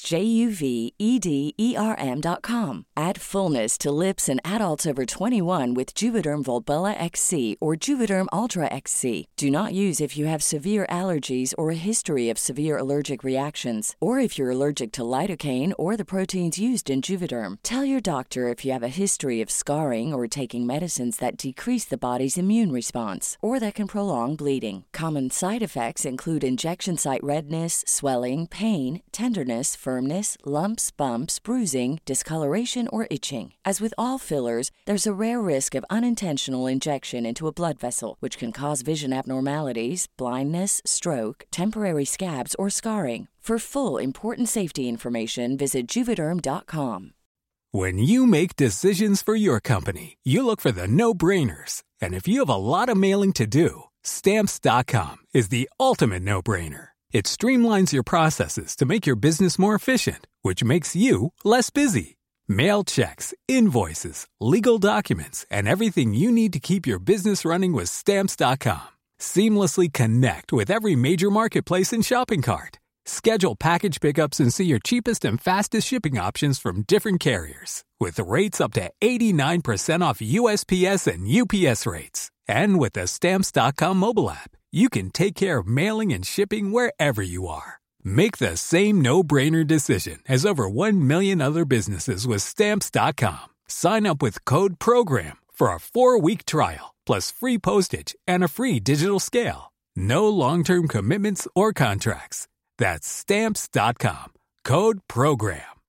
JUVEDERM.com. Add fullness to lips in adults over 21 with Juvederm Volbella XC or Juvederm Ultra XC. Do not use if you have severe allergies or a history of severe allergic reactions, or if you're allergic to lidocaine or the proteins used in Juvederm. Tell your doctor if you have a history of scarring or taking medicines that decrease the body's immune response or that can prolong bleeding. Common side effects include injection site redness, swelling, pain, tenderness, firmness, lumps, bumps, bruising, discoloration, or itching. As with all fillers, there's a rare risk of unintentional injection into a blood vessel, which can cause vision abnormalities, blindness, stroke, temporary scabs, or scarring. For full, important safety information, visit Juvederm.com. When you make decisions for your company, you look for the no-brainers. And if you have a lot of mailing to do, Stamps.com is the ultimate no-brainer. It streamlines your processes to make your business more efficient, which makes you less busy. Mail checks, invoices, legal documents, and everything you need to keep your business running with Stamps.com. Seamlessly connect with every major marketplace and shopping cart. Schedule package pickups and see your cheapest and fastest shipping options from different carriers. With rates up to 89% off USPS and UPS rates. And with the Stamps.com mobile app, you can take care of mailing and shipping wherever you are. Make the same no-brainer decision as over 1 million other businesses with Stamps.com. Sign up with code PROGRAM for a 4-week trial, plus free postage and a free digital scale. No long-term commitments or contracts. That's Stamps.com. Code PROGRAM.